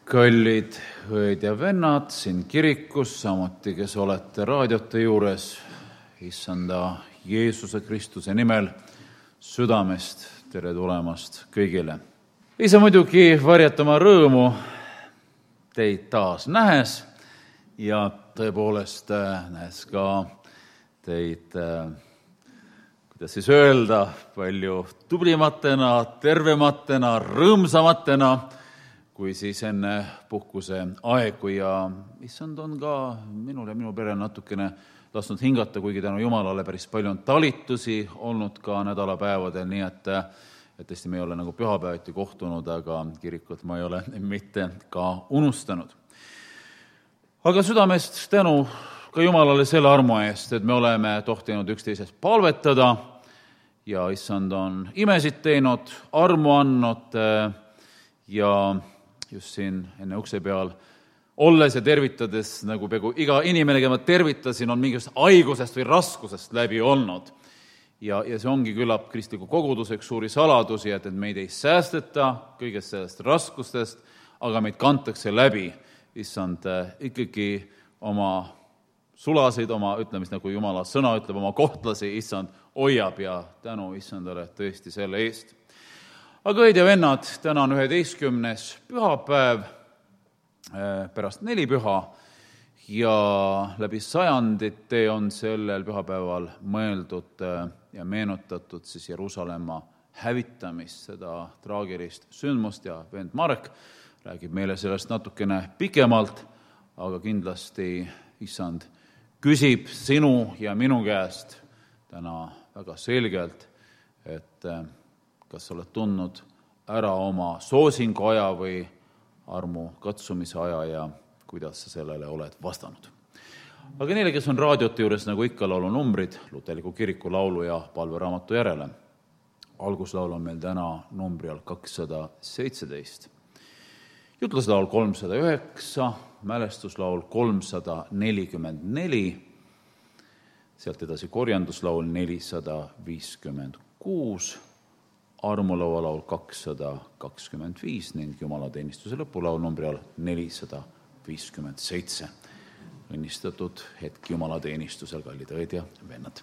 Kallid õed ja vennad siin kirikus, samuti kes olete raadiote juures, issanda Jeesuse Kristuse nimel südamest tere tulemast kõigile. Ei saa muidugi varjatama rõõmu teid taas nähes ja tõepoolest nähes ka teid, kuidas siis öelda, palju tublimatena, tervematena, rõõmsamatena, kui siis enne puhkuse aegu ja issand on ka minul ja minu pere natukene lasknud hingata, kuigi tänu Jumalale päris palju on talitusi olnud ka nädalapäevadel, nii et tõesti me ei ole nagu pühapäeviti kohtunud, aga kirikut ma ei ole mitte ka unustanud. Aga südamest tänu ka Jumalale selle armu eest, et me oleme tohtinud üksteisest palvetada ja issand on imesid teinud, armu andnud ja just siin enne ukse peal olles ja tervitades, nagu peaaegu iga inimene, keda ma tervitasin, on mingist haigusest või raskusest läbi olnud. Ja see ongi küllap kristliku koguduseks suuri saladusi, et meid ei säästeta kõigest sellest raskustest, aga meid kantakse läbi. Issand ikkagi oma sulasid, oma ütlemist, nagu Jumala sõna ütleb, oma kohtlasi, issand hoiab ja tänu issandale tõesti selle eest. Aga õed ja vennad, täna on 11. pühapäev pärast nelipüha ja läbi sajandite on sellel pühapäeval mõeldud ja meenutatud siis Jeruusalemma hävitamist, seda traagilist sündmust ja vend Marek räägib meile sellest natukene pikemalt, aga kindlasti issand küsib sinu ja minu käest täna väga selgelt, et kas sa oled tundnud ära oma soosingu aja või armu katsumise aja ja kuidas sa sellele oled vastanud. Aga neile, kes on raadiote juures, nagu ikka laulunumbrid, Luterliku kiriku laulu ja palveraamatu järele. Alguslaul on meil täna numbri all 217. Jutluslaul 309, mälestuslaul 344, sealt edasi korjanduslaul 456, armulaualaul 225 ning jumalateenistuse lõpulaul numbri all 457. Õnnistatud hetk jumalateenistusel, kallid õed ja vennad.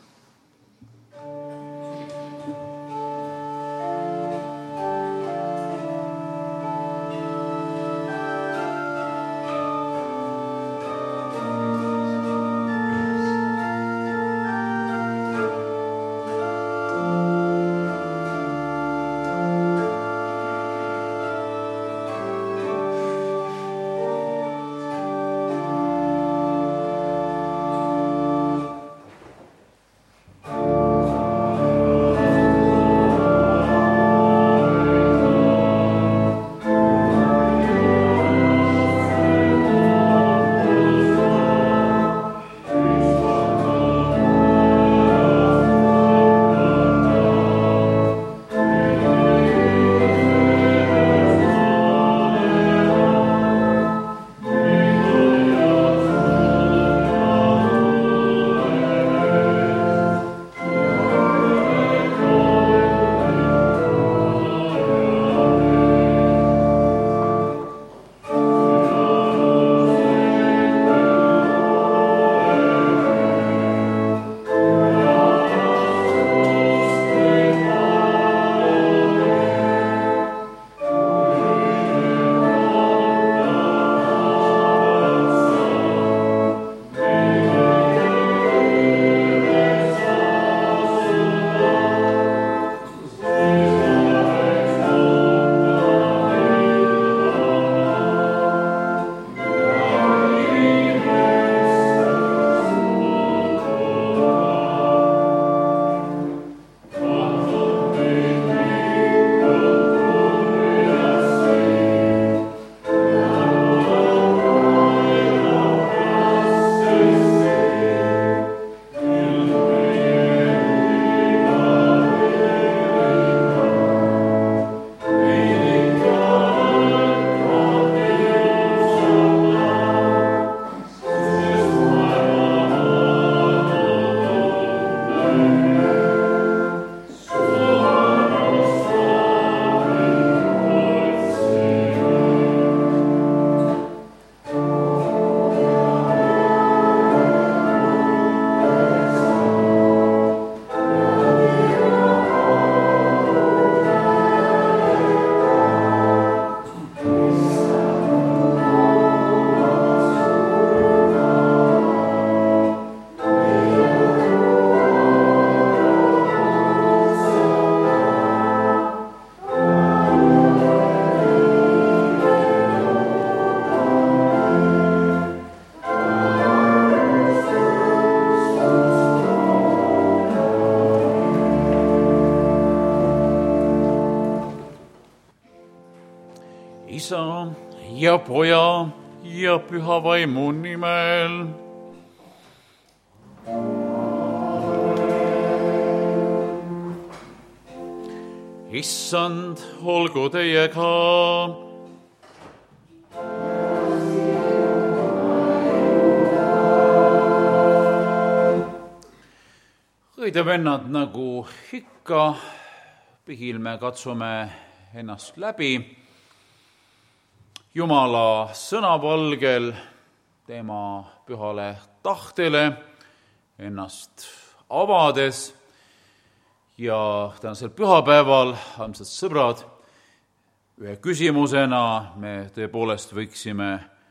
Isa ja Poja ja Püha Vaimu nimel. Issand, olgu teiega. Õed ja vennad, nagu ikka, pihil me katsume ennast läbi Jumala sõnavalgel, tema pühale tahtele ennast avades. Ja tänasel pühapäeval, armsad sõbrad, ühe küsimusena me tõepoolest võiksime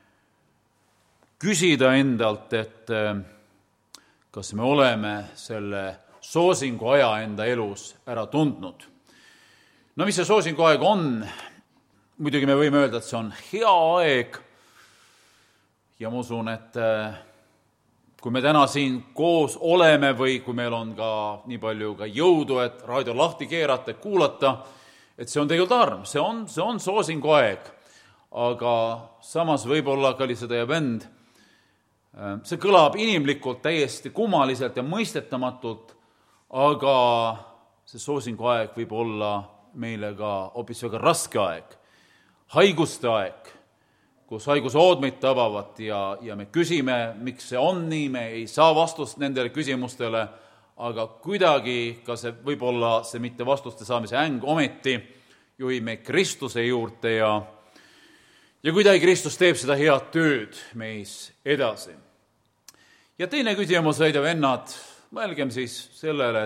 küsida endalt, et kas me oleme selle soosingu aja enda elus ära tundnud. No mis see soosingu aeg on? Muidugi me võime öelda, et see on hea aeg ja ma usun, et kui me täna siin koos oleme või kui meil on ka nii palju ka jõudu, et raadio lahti keerata, kuulata, et see on tegelikult arm, see on soosingu aeg. Aga samas võib-olla, kallisõda ja vend, see kõlab inimlikult täiesti kummaliselt ja mõistetamatult, aga see soosingu aeg võib olla meile ka hoopis väga raske aeg, haiguste aeg, kus haigusood meid tabavad ja me küsime, miks see on nii, me ei saa vastust nendele küsimustele, aga kuidagi ka see võib-olla see mitte vastuste saamise äng ometi juhime Kristuse juurde ja kuidagi Kristus teeb seda head tööd meis edasi. Ja teine küsimus, õed ja vennad, mõelgem siis sellele,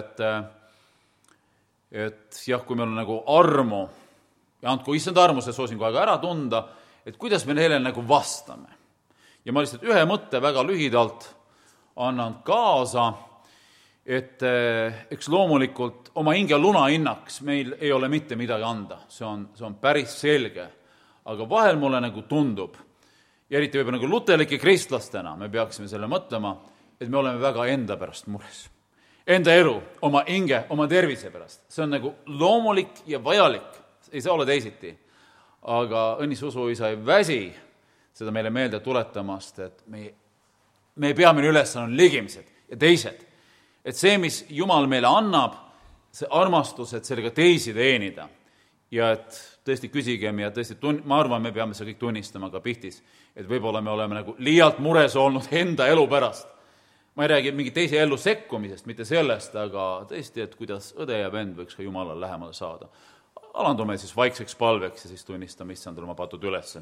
et jah, kui meil on nagu armu, ja andku issand armu see soosingu aega ära tunda, et kuidas me neile nagu vastame. Ja ma lihtsalt ühe mõtte väga lühidalt annan kaasa, et eks loomulikult oma hinge lunahinnaks meil ei ole mitte midagi anda, see on päris selge, aga vahel mulle nagu tundub, ja eriti võib-olla nagu luterlike kristlastena me peaksime selle mõtlema, et me oleme väga enda pärast mures. Enda elu, oma hinge, oma tervise pärast. See on nagu loomulik ja vajalik, ei saa olla teisiti. Aga õnnis usuisa ei väsi seda meile meelde tuletamast, et meie peamine ülesanne on ligimised ja teised. Et see, mis Jumal meile annab, see armastus, et sellega teisi teenida. Ja et tõesti küsigem ja tõesti ma arvan, me peame seda kõik tunnistama ka pihtis, et võib-olla me oleme nagu liialt mures olnud enda elu pärast. Ma ei räägi mingi teise ellu sekkumisest, mitte sellest, aga tõesti, et kuidas õde ja vend võiks ka Jumalale lähemale saada. Alandume siis vaikseks palveks ja siis tunnistame issandale oma patud üles.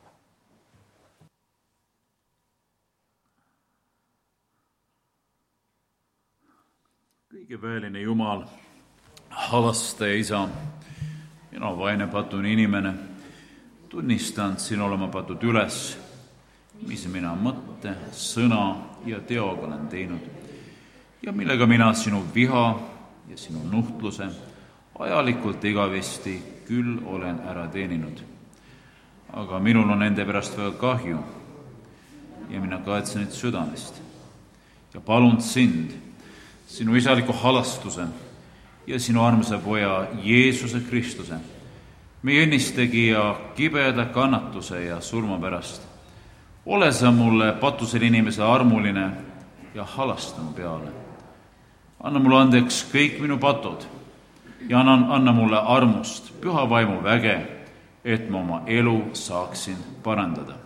Kõige väeline Jumal, halastaja isa, mina vaene patune inimene, tunnistan sinule oma patud üles, mis mina mõtte, sõna ja teoga olen teinud ja millega mina sinu viha ja sinu nuhtluse ajalikult igavesti küll olen ära teeninud. Aga minul on nende pärast väga kahju ja mina kahetsen neid südamest ja palun sind, sinu isaliku halastuse ja sinu armsa poja Jeesuse Kristuse, meie õnnistegija kibeda kannatuse ja surma pärast. Ole sa mulle patusel inimese armuline ja halasta mu peale. Anna mulle andeks kõik minu patud ja anna mulle armust püha vaimu väge, et ma oma elu saaksin parandada.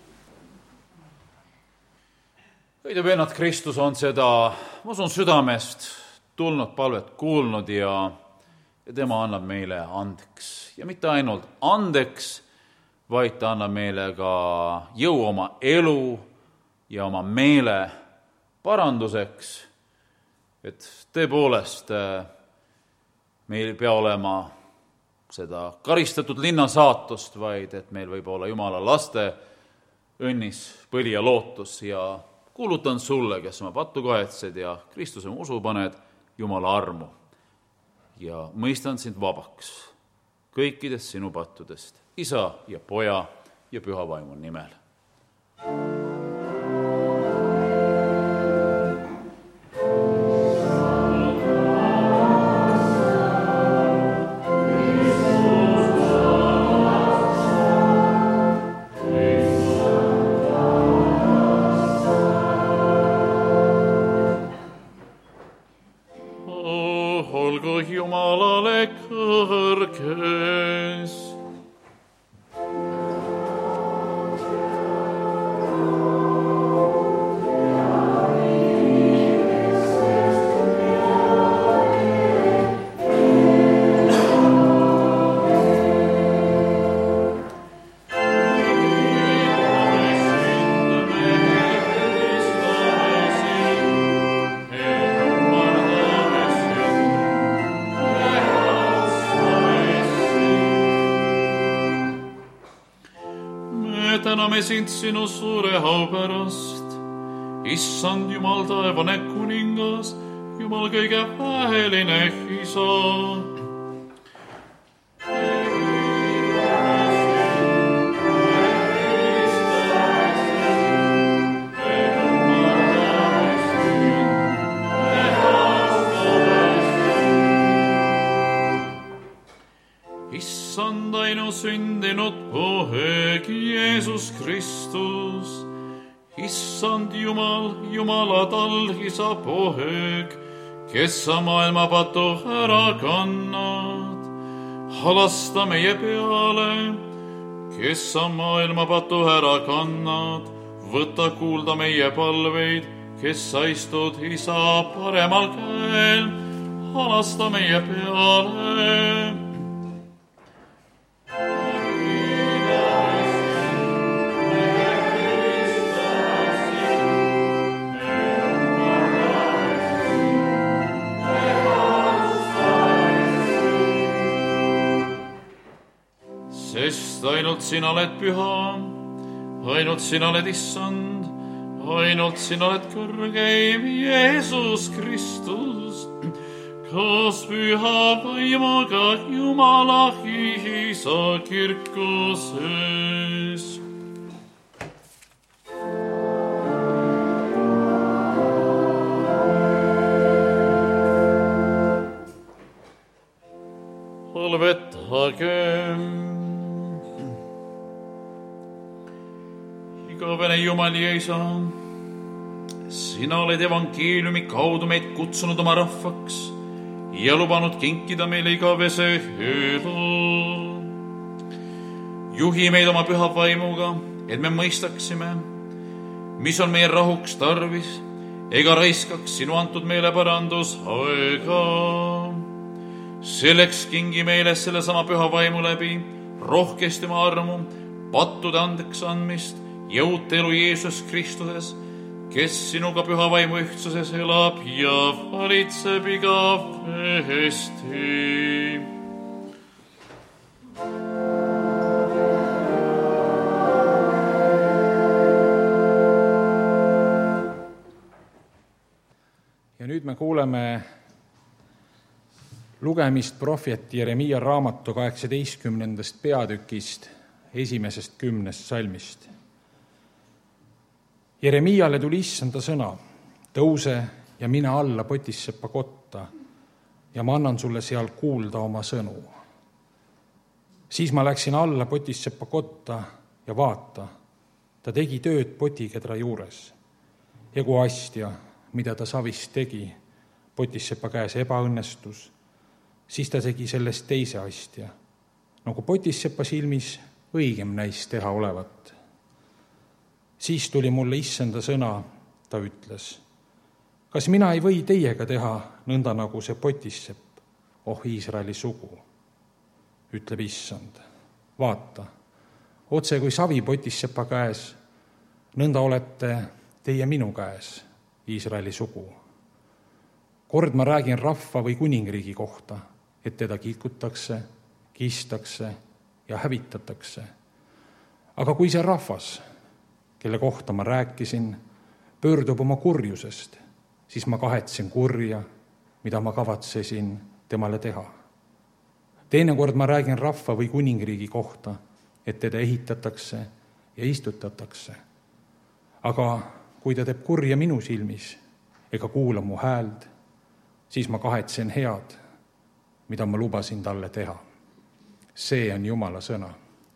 Õed ja vennad, Kristus on seda, ma usun, südamest tulnud palvet kuulnud ja tema annab meile andeks. Ja mitte ainult andeks, vaid ta annab meile ka jõu oma elu ja oma meele paranduseks, et tõepoolest meil ei pea olema seda karistatud linna saatust, vaid et meil võib olla Jumala laste õnnis, põli ja lootus ja kuulutan sulle, kes oma pattu kahetsed ja Kristuse usu paned, Jumala armu ja mõistan sind vabaks kõikidest sinu pattudest, isa ja poja ja püha vaimu nimel. täname sind sinu suure au pärast. Issand Jumal, taevane kuningas, Jumal kõige väeline Isa. Issand ainusündinud poeg Jeesus Kristus, Issand Jumal, Jumala talgisa poeg, kes sa maailma patu ära kannad. Halasta meie peale, kes sa maailma patu ära kannad. Võta kuulda meie palveid, kes sa istud Isa paremal käel. Halasta meie peale. Sest ainult sina oled püha, ainult sina oled Issand, ainult sina oled kõrgeim Jeesus Kristus, koos püha vaimuga Jumala Isa kirkuses. Halvetagem. Igavene Jumal ja Isa, sina oled evangeeliumi kaudu meid kutsunud oma rahvaks ja lubanud kinkida meile igavese elu. Juhi meid oma püha vaimuga, et me mõistaksime, mis on meie rahuks tarvis, ega raiskaks sinu antud meile parandusaega. Selleks kingi meile sellesama püha vaimu läbi rohkesti oma armu, pattude andeks andmist, jõud elu Jeesus Kristuses, kes sinuga püha vaimu ühtsuses elab ja valitseb igavesti. Ja nüüd me kuuleme lugemist prohvet Jeremiia raamatu 18. peatükist, 1. 10. salmist. Jeremiiale tuli Issanda sõna, tõuse ja mine alla Potissepa kotta ja ma annan sulle seal kuulda oma sõnu. Siis ma läksin alla Potissepa kotta ja vaata, ta tegi tööd potikedra juures. Ja kui astja, mida ta savist tegi, Potissepa käes ebaõnnestus, siis ta tegi sellest teise astja, nagu Potissepa silmis õigem näis teha olevat. Siis tuli mulle Issanda sõna, ta ütles, kas mina ei või teiega teha nõnda nagu see Potissepp, oh Iisraeli sugu? Ütleb Issand, vaata, otse kui savi Potissepa käes, nõnda olete teie minu käes, Iisraeli sugu. Kord ma räägin rahva või kuningriigi kohta, et teda kilkutakse, kistakse ja hävitatakse. Aga kui see rahvas, kelle kohta ma rääkisin, pöördub oma kurjusest, siis ma kahetsen kurja, mida ma kavatsesin temale teha. Teinekord ma räägin rahva või kuningriigi kohta, et teda ehitatakse ja istutatakse. Aga kui ta teeb kurja minu silmis ega kuula mu hääld, siis ma kahetsen head, mida ma lubasin talle teha. See on Jumala sõna.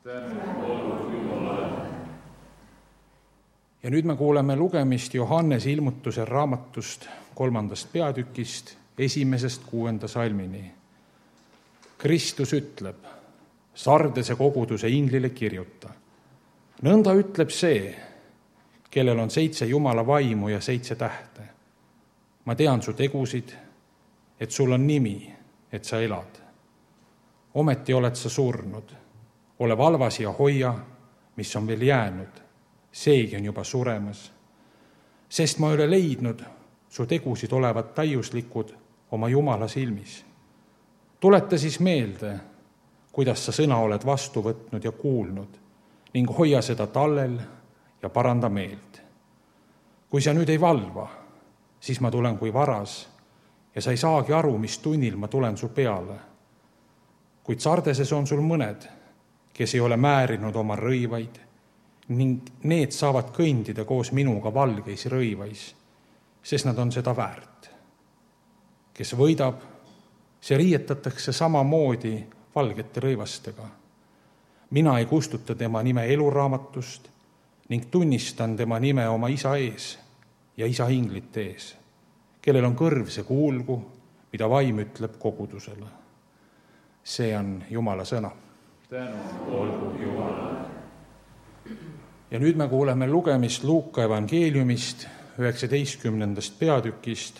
Ja nüüd me kuuleme lugemist Johannese ilmutuse raamatust 3. peatükist 1. 6. salmini. Kristus ütleb, Sardese koguduse inglile kirjuta. Nõnda ütleb see, kellel on 7 Jumala vaimu ja 7 tähte. Ma tean su tegusid, et sul on nimi, et sa elad. Ometi oled sa surnud. Ole valvas ja hoia, mis on veel jäänud. Seegi on juba suremas, sest ma ei ole leidnud su tegusid olevat täiuslikud oma Jumala silmis. Tuleta siis meelde, kuidas sa sõna oled vastu võtnud ja kuulnud ning hoia seda tallel ja paranda meelt. Kui sa nüüd ei valva, siis ma tulen kui varas ja sa ei saagi aru, mis tunnil ma tulen su peale. Kuid Sardeses on sul mõned, kes ei ole määrinud oma rõivaid ning need saavad kõndida koos minuga valgeis rõivais, sest nad on seda väärt. Kes võidab, see riietatakse samamoodi valgete rõivastega. Mina ei kustuta tema nime eluraamatust ning tunnistan tema nime oma isa ees ja isa inglite ees, kellel on kõrv, see kuulgu, mida vaim ütleb kogudusele. See on Jumala sõna. Tänu olgu Jumalale. Ja nüüd me kuuleme lugemist Luuka evangeeliumist 19. peatükist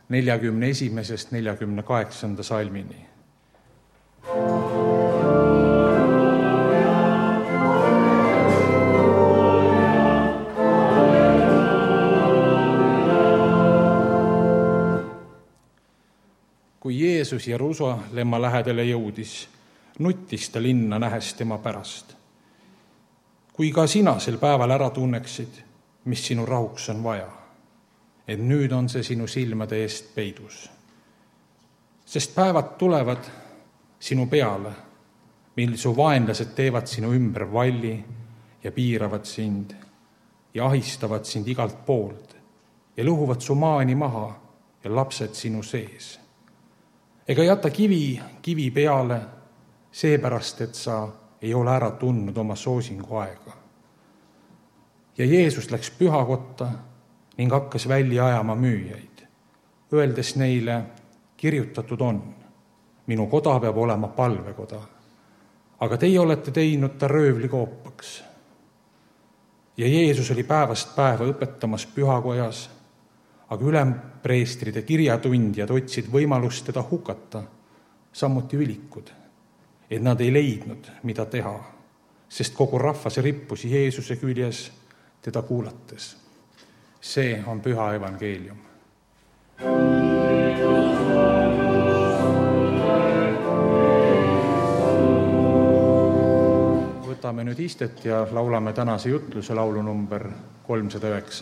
41.–48. salmini. Kui Jeesus Jeruusalemma lähedale jõudis, nuttis ta linna nähes tema pärast. Kui ka sina sel päeval ära tunneksid, mis sinu rahuks on vaja, et nüüd on see sinu silmade eest peidus. Sest päevad tulevad sinu peale, mil su vaenlased teevad sinu ümber valli ja piiravad sind ja ahistavad sind igalt poolt ja lõhuvad su maani maha ja lapsed sinu sees. Ega jäta kivi peale, seepärast, et sa ei ole ära tundnud oma soosingu aega. Ja Jeesus läks pühakotta ning hakkas välja ajama müüjaid, öeldes neile, kirjutatud on, minu koda peab olema palvekoda, aga teie olete teinud ta röövlikoopaks. Ja Jeesus oli päevast päeva õpetamas pühakojas, aga ülempreestrid ja kirjatundjad otsid võimalust teda hukata, samuti ülikud, et nad ei leidnud, mida teha, sest kogu rahvas rippus Jeesuse küljes teda kuulates. See on püha evangeelium. Võtame nüüd istet ja laulame tänase jutluse laulu number 309.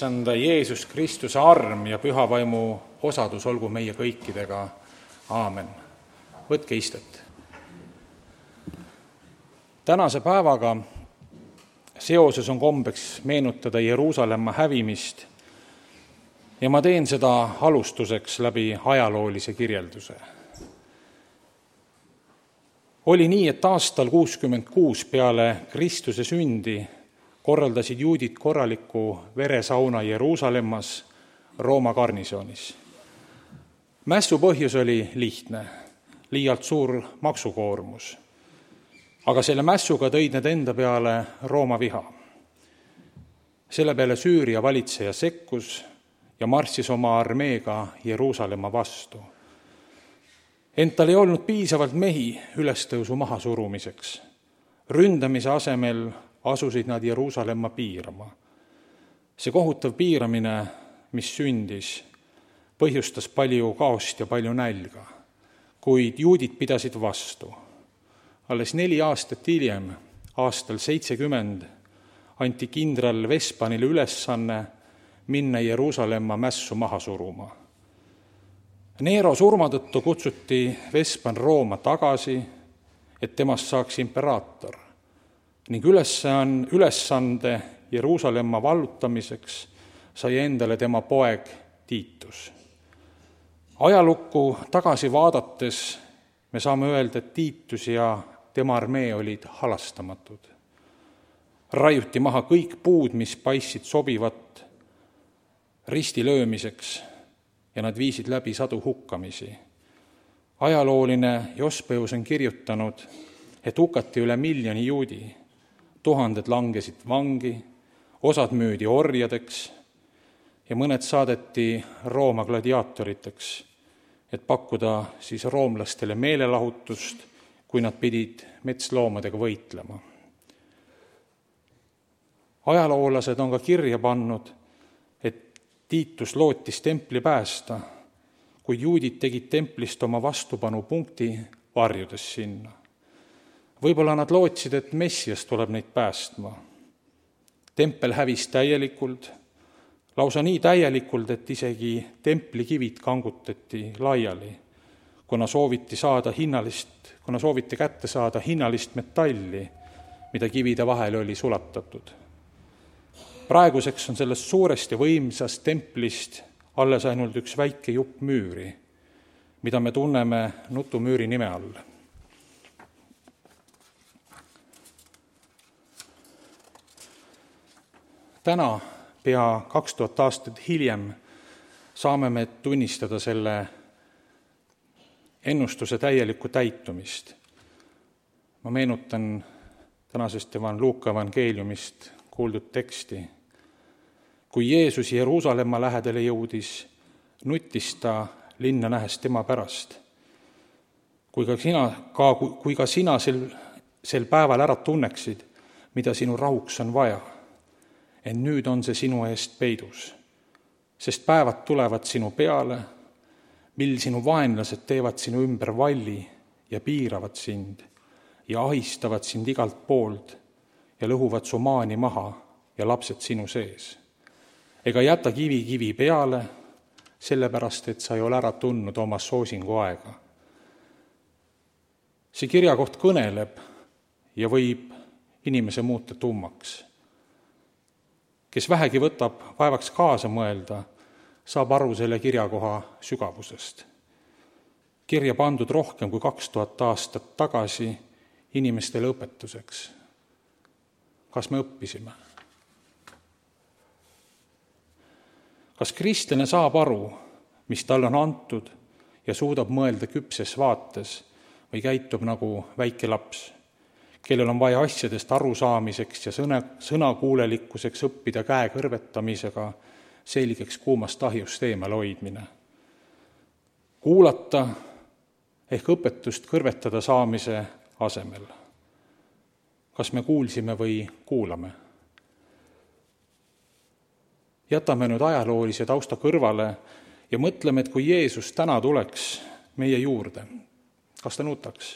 issanda Jeesus Kristuse arm ja püha vaimu osadus olgu meie kõikidega. Aamen. Võtke istet. Tänase päevaga seoses on kombeks meenutada Jeruusalemma hävimist ja ma teen seda alustuseks läbi ajaloolise kirjelduse. Oli nii, et aastal 66 peale Kristuse sündi korraldasid juudid korraliku veresauna Jeruusalemmas Rooma garnisoonis. Mässu põhjus oli lihtne, liialt suur maksukoormus. Aga selle mässuga tõid need enda peale Rooma viha. Selle peale Süüria valitseja sekkus ja marssis oma armeega Jeruusalemma vastu. Ent tal ei olnud piisavalt mehi ülestõusu mahasurumiseks. Ründamise asemel asusid nad Jeruusalemma piirama. See kohutav piiramine, mis sündis, põhjustas palju kaost ja palju nälga, kuid juudid pidasid vastu. Alles 4 aastat hiljem, aastal 70, anti kindral Vespanile ülesanne minna Jeruusalemma mässu maha suruma. Neero surma tõttu kutsuti Vespan Rooma tagasi, et temast saaks imperaator ning ülesande Jeruusalemma vallutamiseks sai endale tema poeg Tiitus. Ajalukku tagasi vaadates me saame öelda, et Tiitus ja tema armee olid halastamatud. Raiuti maha kõik puud, mis paistsid sobivat ristilöömiseks ja nad viisid läbi sadu hukkamisi. Ajalooline Jospeus on kirjutanud, et hukati üle 1 miljoni juudi, 1000 langesid vangi, osad müüdi orjadeks ja mõned saadeti Rooma gladiaatoriteks, et pakkuda siis roomlastele meelelahutust, kui nad pidid metsloomadega võitlema. Ajaloolased on ka kirja pannud, et Tiitus lootis templi päästa, kuid juudid tegid templist oma vastupanupunkti, varjudes sinna. Võib-olla nad lootsid, et Messias tuleb neid päästma. Tempel hävis täielikult, lausa nii täielikult, et isegi templikivid kangutati laiali, kuna sooviti kätte saada hinnalist metalli, mida kivide vahele oli sulatatud. Praeguseks on sellest suurest ja võimsast templist alles ainult üks väike jupp müüri, mida me tunneme Nutumüüri nime all. Täna, pea 2000 aastat hiljem, saame me tunnistada selle ennustuse täielikku täitumist. Ma meenutan tänasest Luuka evangeeliumist kuuldud teksti. Kui Jeesus Jeruusalemma lähedale jõudis, nuttis ta linna nähes tema pärast. Kui ka sina sel päeval ära tunneksid, mida sinu rahuks on vaja, ent nüüd on see sinu eest peidus, sest päevad tulevad sinu peale, mil sinu vaenlased teevad sinu ümber valli ja piiravad sind ja ahistavad sind igalt poolt ja lõhuvad su maani maha ja lapsed sinu sees. Ega jäta kivi peale, sellepärast, et sa ei ole ära tundnud oma soosingu aega. See kirjakoht kõneleb ja võib inimese muuta tummaks. Kes vähegi võtab vaevaks kaasa mõelda, saab aru selle kirjakoha sügavusest. Kirja pandud rohkem kui 2000 aastat tagasi inimestele õpetuseks. Kas me õppisime? Kas kristlane saab aru, mis tal on antud ja suudab mõelda küpses vaates või käitub nagu väike laps, kellel on vaja asjadest arusaamiseks ja sõnakuulelikkuseks õppida käe kõrvetamisega selgeks kuumast ahjust eemal hoidmine. Kuulata ehk õpetust kõrvetada saamise asemel. Kas me kuulsime või kuulame? Jätame nüüd ajaloolise tausta kõrvale ja mõtleme, et kui Jeesus täna tuleks meie juurde, kas ta nutaks?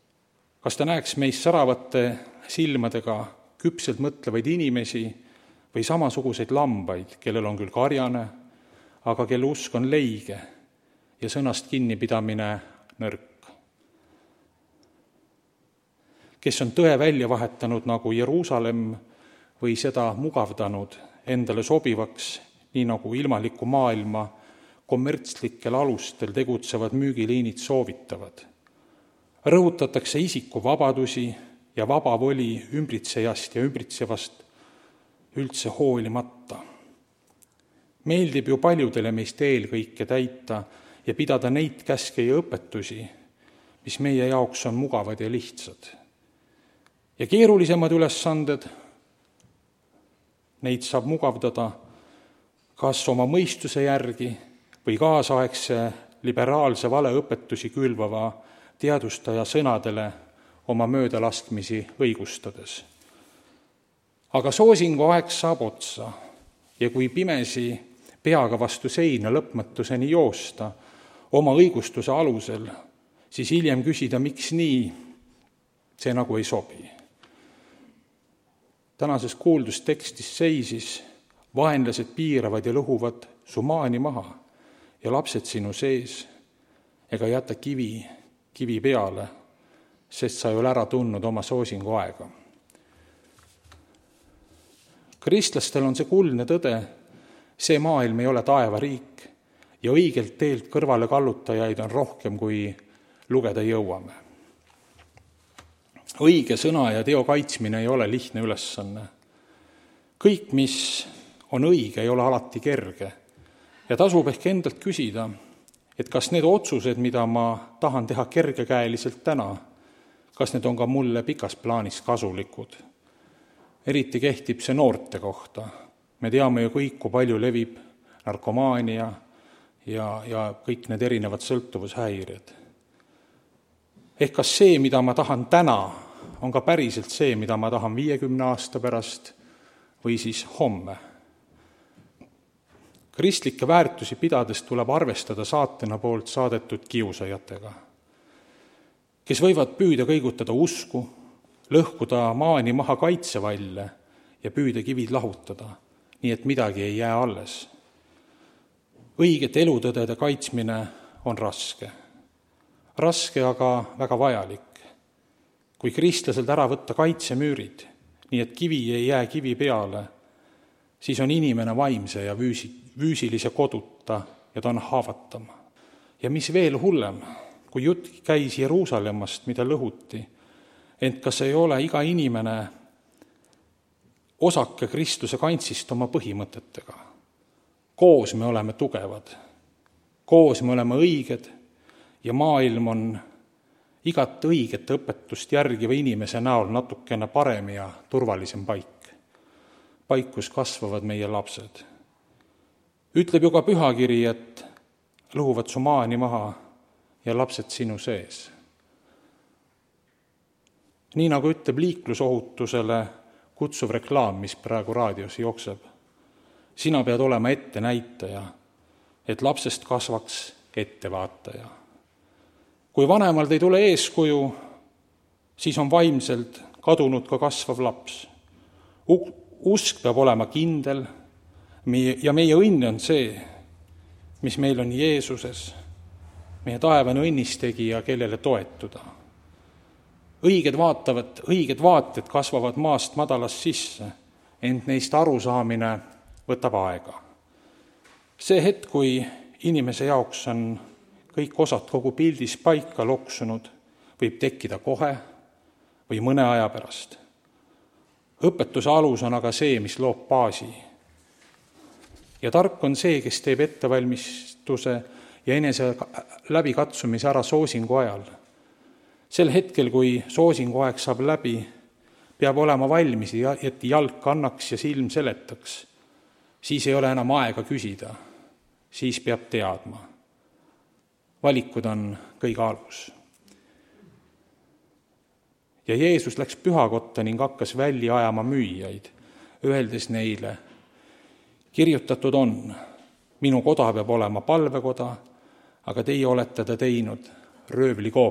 Kas ta näeks meist säravate silmadega küpselt mõtlevaid inimesi või samasuguseid lambaid, kellel on küll karjane, aga kelle usk on leige ja sõnast kinnipidamine nõrk. Kes on tõe välja vahetanud nagu Jeruusalemm või seda mugavdanud endale sobivaks, nii nagu ilmaliku maailma kommertslikel alustel tegutsevad müügiliinid soovitavad. Rõhutatakse isiku vabadusi ja vaba voli ümbritsejast ja ümbritsevast üldse hoolimata. Meeldib ju paljudele meist eelkõike täita ja pidada neid käske ja õpetusi, mis meie jaoks on mugavad ja lihtsad. Ja keerulisemad ülesanded, neid saab mugavdada kas oma mõistuse järgi või kaasaegse liberaalse valeõpetusi külvava teadustaja sõnadele oma möödalaskmisi õigustades. Aga soosingu aeg saab otsa ja kui pimesi peaga vastu seina lõpmatuseni joosta oma õigustuse alusel, siis hiljem küsida, miks nii, see nagu ei sobi. Tänases kuuldustekstis seisis: vaenlased piiravad ja lõhuvad su maani maha ja lapsed sinu sees, ega jäta kivi peale, sest sa ei ole ära tundnud oma soosingu aega. Kristlastel on see kuldne tõde, see maailm ei ole taevariik ja õigelt teelt kõrvale kallutajaid on rohkem, kui lugeda jõuame. Õige sõna ja teo kaitsmine ei ole lihtne ülesanne. Kõik, mis on õige, ei ole alati kerge ja tasub ehk endalt küsida, et kas need otsused, mida ma tahan teha kergekäeliselt täna, kas need on ka mulle pikas plaanis kasulikud. Eriti kehtib see noorte kohta. Me teame ju kõik, kui palju levib narkomaania ja kõik need erinevad sõltuvushäired. Ehk kas see, mida ma tahan täna, on ka päriselt see, mida ma tahan 50 aasta pärast või siis homme. Kristlikke väärtusi pidades tuleb arvestada saatana poolt saadetud kiusajatega, kes võivad püüda kõigutada usku, lõhkuda maani maha kaitsevalle ja püüda kivid lahutada, nii et midagi ei jää alles. Õigete elutõdede kaitsmine on raske. Raske, aga väga vajalik. Kui kristlaselt ära võtta kaitsemüürid, nii et kivi ei jää kivi peale, siis on inimene vaimse ja füüsilise koduta ja ta on haavatama. Ja mis veel hullem, kui jutt käis Jeruusalemmast, mida lõhuti, ent kas ei ole iga inimene osake Kristuse kantsist oma põhimõtetega? Koos me oleme tugevad, koos me oleme õiged ja maailm on igat õiget õpetust järgiva inimese näol natukene parem ja turvalisem paik. Paik, kus kasvavad meie lapsed. Ütleb ju ka pühakiri, et lõhuvad su maani maha ja lapsed sinu sees. Nii nagu ütleb liiklusohutusele kutsuv reklaam, mis praegu raadios jookseb. Sina pead olema ettenäitaja, et lapsest kasvaks ettevaataja. Kui vanemalt ei tule eeskuju, siis on vaimselt kadunud ka kasvav laps. Usk peab olema kindel ja meie õnn on see, mis meil on Jeesuses, meie taevane õnnistegija, kellele toetuda. Õiged vaated kasvavad maast madalast sisse, ent neist arusaamine võtab aega. See hetk, kui inimese jaoks on kõik osad kogu pildis paika loksunud, võib tekkida kohe või mõne aja pärast. Õpetuse alus on aga see, mis loob baasi. Ja tark on see, kes teeb ettevalmistuse ja enese läbikatsumise ära soosingu ajal. Sel hetkel, kui soosingu aeg saab läbi, peab olema valmis, et jalg kannaks ja silm seletaks. Siis ei ole enam aega küsida, siis peab teadma. Valikud on kõige alus. Ja Jeesus läks pühakotta ning hakkas välja ajama müüjaid, öeldes neile: kirjutatud on, minu koda peab olema palvekoda, aga teie olete ta teinud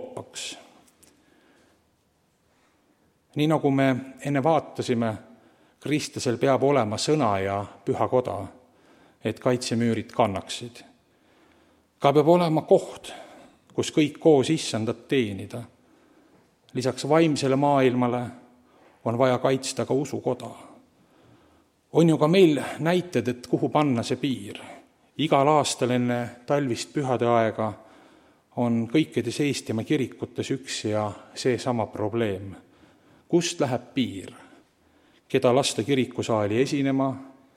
röövlikoopaks. Nii nagu me enne vaatasime, kristlasel peab olema sõna ja püha koda, et kaitsemüürid kannaksid. Ka peab olema koht, kus kõik koos issandat teenida. Lisaks vaimsele maailmale on vaja kaitsta ka usukoda. On ju ka meil näited, et kuhu panna see piir. Igal aastal enne talvist pühade aega on kõikides Eestimaa kirikutes üks ja seesama probleem. Kust läheb piir? Keda lasta kirikusaali esinema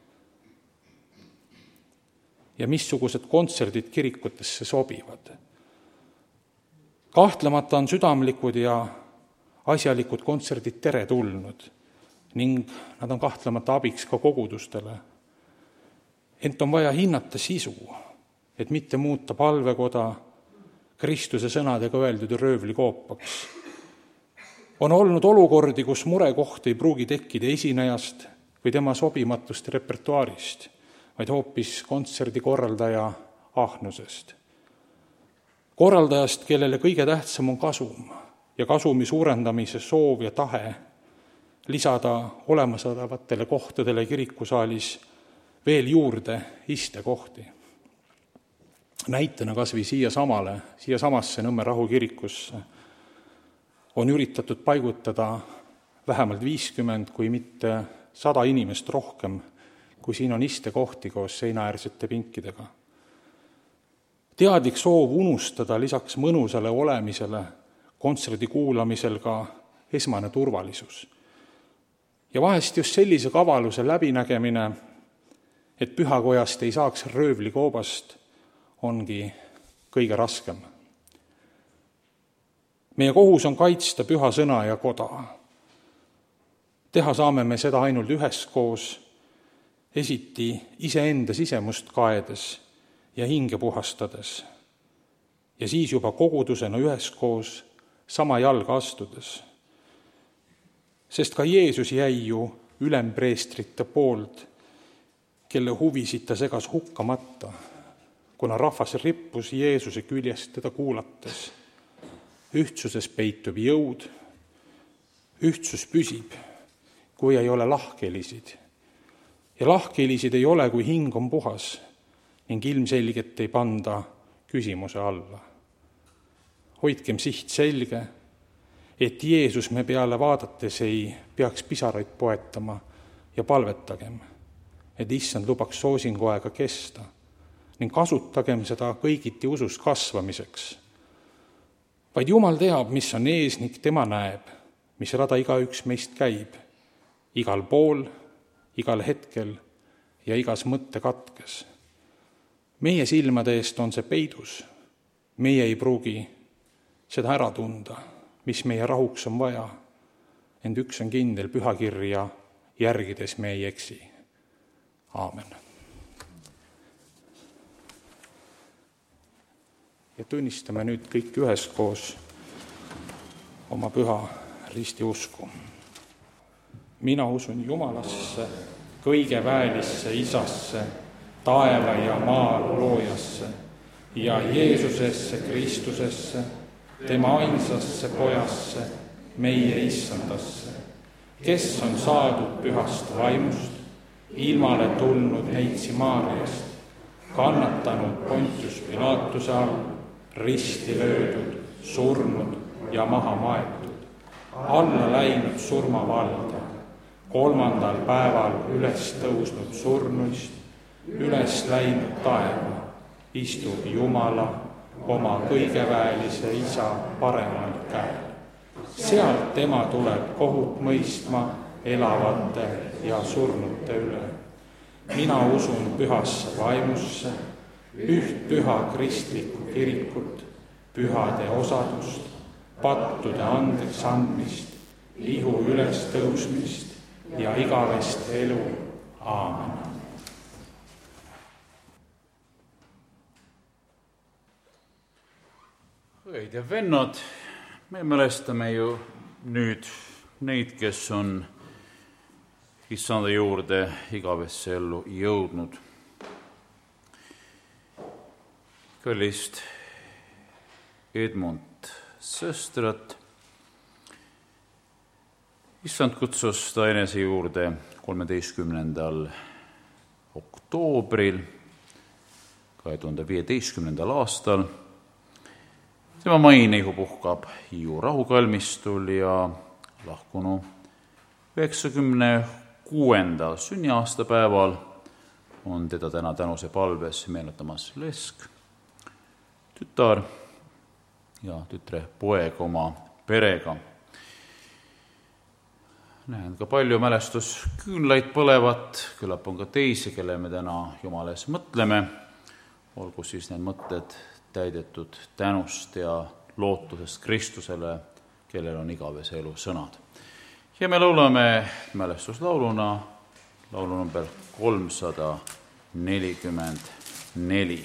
ja missugused kontserdid kirikutesse sobivad? Kahtlemata on südamlikud ja asjalikud kontserdid teretulnud ning nad on kahtlemata abiks ka kogudustele. Ent on vaja hinnata sisu, et mitte muuta palvekoda Kristuse sõnadega öeldud röövlikoopaks. On olnud olukordi, kus murekoht ei pruugi tekkida esinejast või tema sobimatust repertuaarist, vaid hoopis kontserdi korraldaja ahnusest. Korraldajast, kellele kõige tähtsam on kasum ja kasumi suurendamise soov ja tahe lisada olemasolevatele kohtadele kirikusaalis veel juurde istekohti. Näitena kas või siiasamasse Nõmme rahukirikusse on üritatud paigutada vähemalt 50, kui mitte 100 inimest rohkem, kui siin on istekohti koos seinaäärsete pinkidega. Teadlik soov unustada lisaks mõnusale olemisele kontserdi kuulamisel ka esmane turvalisus. Ja vahest just sellise kavaluse läbinägemine, et pühakojast ei saaks röövlikoobast, ongi kõige raskem. Meie kohus on kaitsta püha sõna ja koda. Teha saame me seda ainult üheskoos, esiti iseenda sisemust kaedes ja hinge puhastades. Ja siis juba kogudusena üheskoos sama jalga astudes. Sest ka Jeesus jäi ju ülempreestrite poolt, kelle huvisid ta segas hukkamata, kuna rahvas rippus Jeesuse küljest teda kuulates. Ühtsuses peitub jõud, ühtsus püsib, kui ei ole lahkhelisid. Ja lahkhelisid ei ole, kui hing on puhas ning ilmselget ei panda küsimuse alla. Hoidkem siht selge, et Jeesus me peale vaadates ei peaks pisaraid poetama ja palvetagem, et issand lubaks soosinguaega kesta ning kasutagem seda kõigiti usus kasvamiseks. Vaid Jumal teab, mis on ees ning tema näeb, mis rada igaüks meist käib, igal pool, igal hetkel ja igas mõttekatkes. Meie silmade eest on see peidus, meie ei pruugi seda ära tunda, mis meie rahuks on vaja, ent üks on kindel, pühakirja järgides me ei eksi. Aamen. Ja tunnistame nüüd kõik üheskoos oma püha ristiusku. Mina usun Jumalasse, kõige väelisse Isasse, taeva ja maa loojasse ja Jeesusesse Kristusesse, tema ainsasse pojasse, meie issandasse, kes on saadud pühast vaimust, ilmale tulnud neitsi Maariast, kannatanud Pontius Pilatuse all, risti löödud, surnud ja maha maetud, alla läinud surmavalda, 3. päeval üles tõusnud surnuist, üles läinud taeva, istub Jumala oma kõigeväelise Isa paremal käel. Sealt tema tuleb kohut mõistma elavate ja surnute üle. Mina usun pühasse vaimusse, üht püha kristlikku kirikut, pühade osadust, pattude andeks andmist, ihu üles tõusmist ja igavest elu. Aamen. Õed ja vennad, me mälestame ju nüüd neid, kes on issanda juurde igavesse ellu jõudnud. Kallist Edmund Sõstrat Issand kutsus ta enese juurde 13. oktoobril 2015. aastal. Tema maine puhkab Hiiu rahukalmistul ja lahkunu 96. sünniaastapäeval on teda täna tänuse palves meenutamas Lesk, tütar ja tütre poeg oma perega. Näen ka palju mälestusküünlaid põlevat, küllap on ka teisi, kelle me täna Jumala ees mõtleme. Olgu siis need mõtted täidetud tänust ja lootusest Kristusele, kellel on igavese elu sõnad. Ja me laulame mälestuslauluna laulu number 344.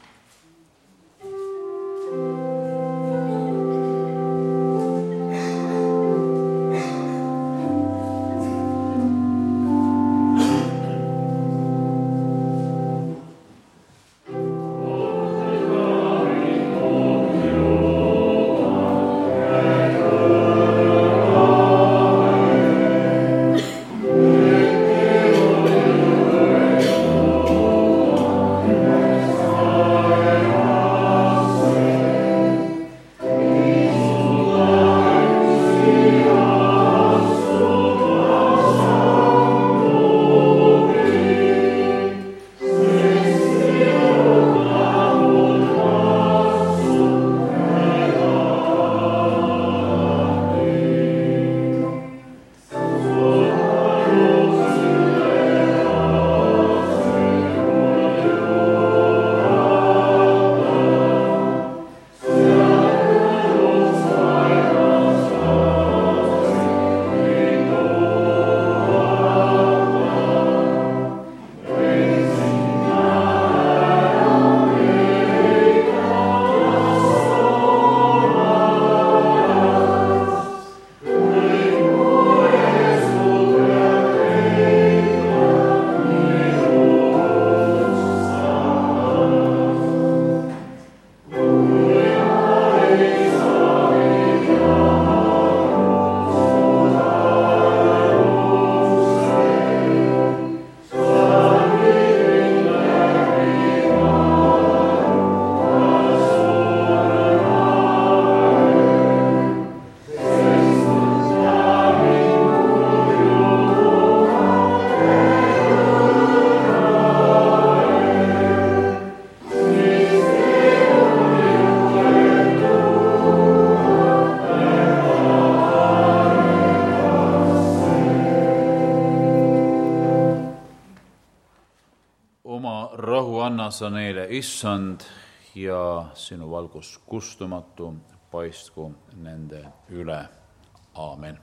anna sa neile, Issand, ja sinu valgus kustumatu paistku nende üle. Aamen.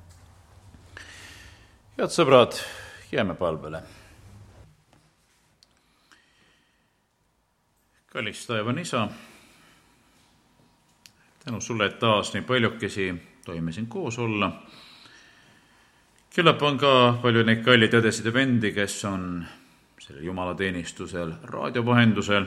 Head sõbrad, jääme palvele. Kallis taevan Isa, tänu sulle, et taas nii paljukesi tohime siin koos olla. Küllap on ka palju neid kallid õdesid ja vendi, kes on sellel jumalateenistusel raadiovahendusel.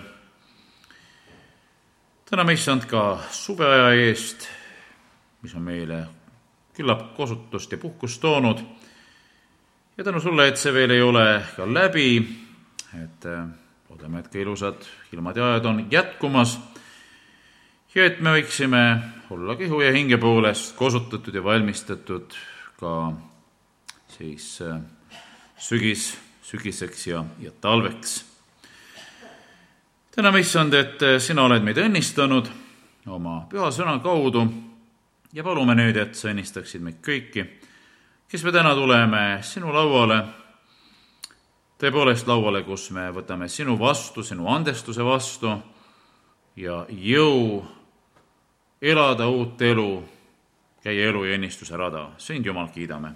Täname Issand ka suveaja eest, mis on meile küllap kosutust ja puhkust toonud. Ja tänu sulle, et see veel ei ole ka läbi, et loodame, et ka ilusad ilmad ja ajad on jätkumas ja et me võiksime olla kehu ja hinge poolest kosutatud ja valmistatud ka siis sügiseks ja talveks. Täname Issand, et sina oled meid õnnistanud oma püha sõna kaudu ja palume nüüd, et sa õnnistaksid meid kõiki, kes me täna tuleme sinu lauale, tõepoolest lauale, kus me võtame sinu vastu, sinu andestuse vastu ja jõu elada uut elu, käia elu ja õnnistuse rada. Sind, Jumal, kiidame.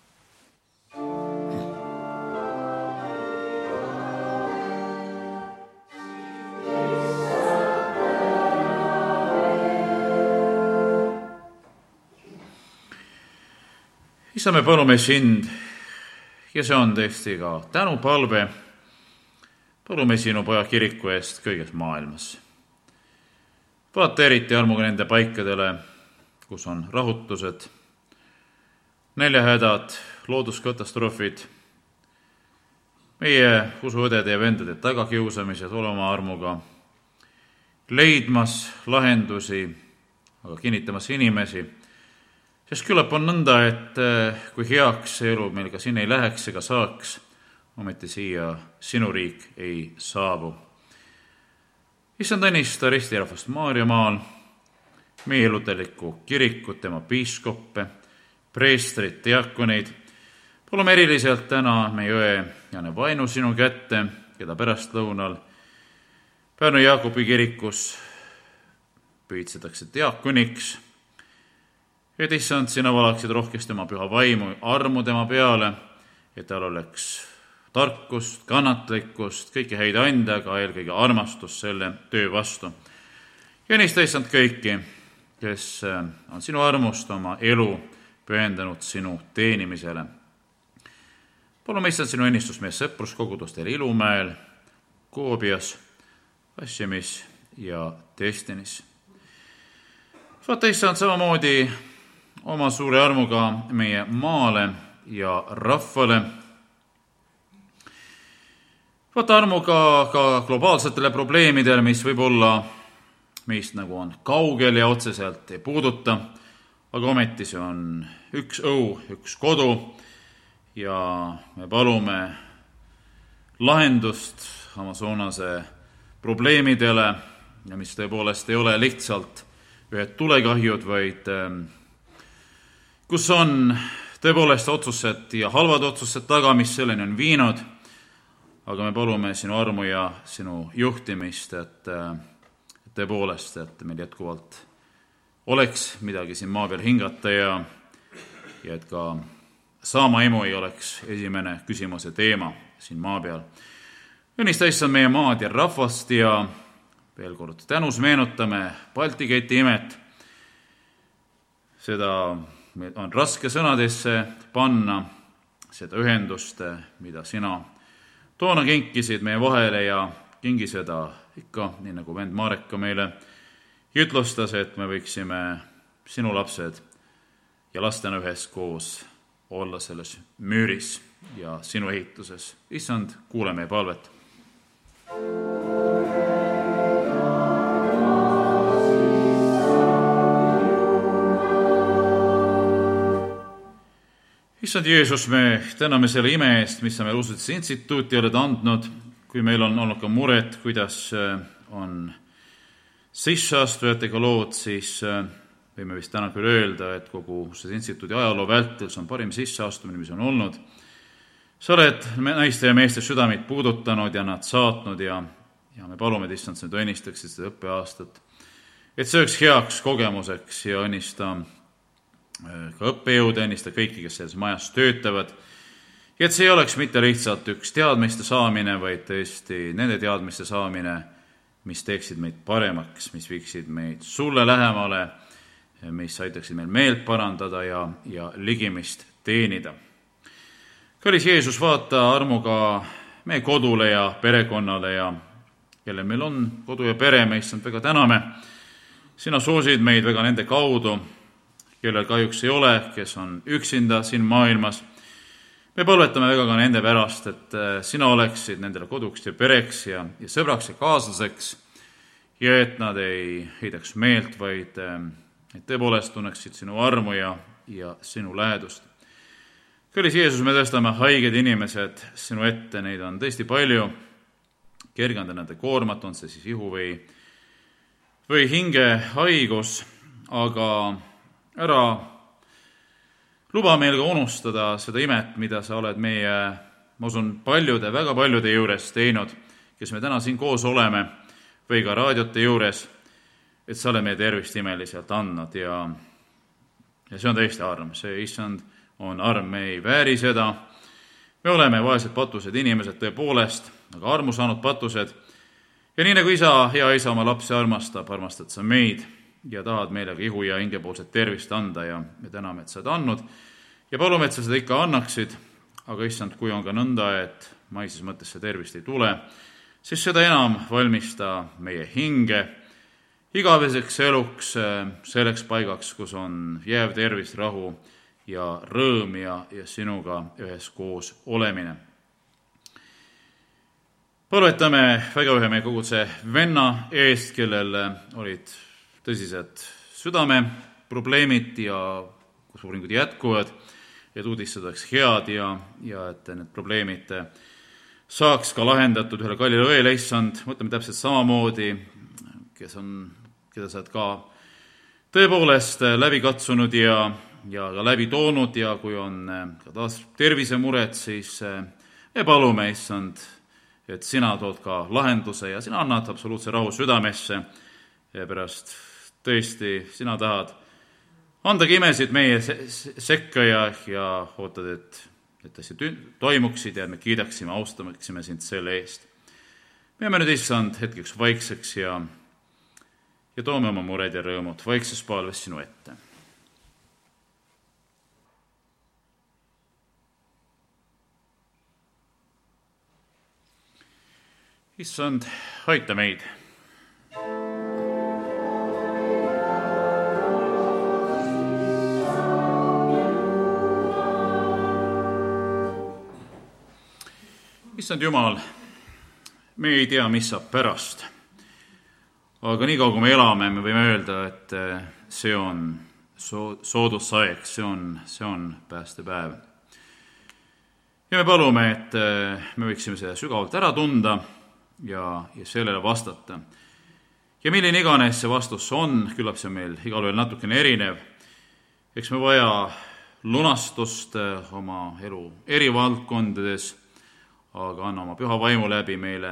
Isa, me palume sind ja see on tõesti ka tänupalve. Palume sinu poja kiriku eest kõiges maailmas. Vaata eriti armuga nende paikadele, kus on rahutused. näljahädad, looduskatastroofid, meie usuõdede ja vendade tagakiusamised, ole oma armuga leidmas lahendusi, aga kinnitamas inimesi, sest küllap on nõnda, et kui heaks see elu meil ka siin ei läheks ega saaks, ometi siia sinu riik ei saabu. Issand, õnnista risti rahvast Maarjamaal, meie luterlikku kirikut, tema piiskoppe, preestrit, diakoneid. Palume eriliselt täna meie õe Jane Vainu sinu kätte, keda pärastlõunal Pärnu Jaakobi kirikus pühitsetakse diakoniks, et issand, sina valaksid rohkesti oma püha vaimu, armu tema peale, et tal oleks tarkust, kannatlikkust, kõiki häid anda, aga eelkõige armastust selle töö vastu. Ja õnnista, issand, kõiki, kes on sinu armust oma elu pühendanud sinu teenimisele. Palume, issand, sinu õnnistust meie sõpruskogudustel Ilumäel, Koobias, Asjamis ja Destinis. Vaata, issand, samamoodi oma suure armuga meie maale ja rahvale. Vaata armuga ka globaalsetele probleemidele, mis võib-olla meist nagu on kaugel ja otseselt ei puuduta, aga ometi see on üks õu, üks kodu ja me palume lahendust Amazonase probleemidele, ja mis tõepoolest ei ole lihtsalt ühed tulekahjud, vaid kus on tõepoolest otsused ja halvad otsused taga, mis selleni on viinud, aga me palume sinu armu ja sinu juhtimist, et tõepoolest, et meil jätkuvalt oleks midagi siin maa peal hingata ja et ka saamaimu ei oleks esimene küsimuse teema siin maa peal. Õnnista, issand, meie maad ja rahvast ja veel kord tänus meenutame Balti keti imet. Seda on raske sõnadesse panna, seda ühendust, mida sina toona kinkisid meie vahele ja kingi seda ikka, nii nagu vend Marek ka meile jutlustas, et me võiksime sinu lapsed ja lastena üheskoos olla selles müüris ja sinu ehituses. Issand, kuule meie palvet. Issand Jeesus, me täname selle ime eest, mis sa meil Usudes Instituuti oled andnud, kui meil on olnud ka muret, kuidas on sisseastujatega lood, siis võime vist täna küll öelda, et kogu Usudes Instituudi ajaloo vältel see on parim sisseastumine, mis on olnud. Sa oled naiste ja meeste südameid puudutanud ja nad saatnud ja me palume, et issand, sa nüüd õnnistaksid seda õppeaastat, et see oleks heaks kogemuseks ja õnnista ka õppejõud, õnnista kõiki, kes selles majas töötavad, ja et see ei oleks mitte lihtsalt üks teadmiste saamine, vaid tõesti nende teadmiste saamine, mis teeksid meid paremaks, mis viiksid meid sulle lähemale, mis aitaksid meil meelt parandada ja ligimist teenida. Kallis Jeesus, vaata armuga meie kodule ja perekonnale ja kellel meil on kodu ja pere, me issand väga täname. Sina soosid meid väga nende kaudu, kellel kahjuks ei ole, kes on üksinda siin maailmas. Me palvetame väga ka nende pärast, et sina oleksid nendele koduks ja pereks ja sõbraks ja kaaslaseks ja et nad ei heidaks meelt, vaid et tõepoolest tunneksid sinu armu ja sinu lähedust. Kallis Jeesus, me tõstame haiged inimesed sinu ette, neid on tõesti palju, kergenda nende koormat, on see siis ihu või hingehaigus, aga ära luba meil ka unustada seda imet, mida sa oled meie, ma usun, väga paljude juures teinud, kes me täna siin koos oleme või ka raadiote juures, et sa oled meie tervist imeliselt andnud ja see on tõesti arm, see issand on arm, me ei vääri seda, me oleme vaesed patused inimesed tõepoolest, aga armu saanud patused ja nii nagu hea isa oma lapsi armastad sa meid ja tahad meile ka ihu ja hingepoolset tervist anda ja me täname, et sa oled andnud ja palume, et sa seda ikka annaksid, aga issand, kui on ka nõnda, et maises mõttes see tervist ei tule, siis seda enam valmista meie hinge igaveseks eluks, selleks paigaks, kus on jääv tervis, rahu ja rõõm ja sinuga üheskoos olemine. Palvetame väga ühe meie koguduse venna eest, kellel olid tõsised südameprobleemid ja kus uuringud jätkuvad, et uudised oleks head ja et need probleemid saaks ka lahendatud ühele kallile õele, issand. Mõtleme täpselt samamoodi, keda sa oled ka tõepoolest läbi katsunud ja ka läbi toonud ja kui on ka taas tervisemured, siis me palume, issand, et sina tood ka lahenduse ja sina annad absoluutse rahu südamesse ja pärast tõesti sina tahad andagi imesid meie sekka ja ootad, et asjad toimuksid ja me kiidaksime, austamaksime sind selle eest. Me jääme nüüd, issand, hetkeks vaikseks ja toome oma mured ja rõõmud vaikses palves sinu ette. Issand, aita meid. Issand Jumal, me ei tea, mis saab pärast. Aga nii kaua, kui me elame, me võime öelda, et see on soodusaeg, see on päästepäev. Ja me palume, et me võiksime seda sügavalt ära tunda ja sellele vastata. Ja milline iganes see vastus on, küllap see on meil igalühel natukene erinev. Eks me vaja lunastust oma elu eri valdkondades, aga anna oma püha vaimu läbi meile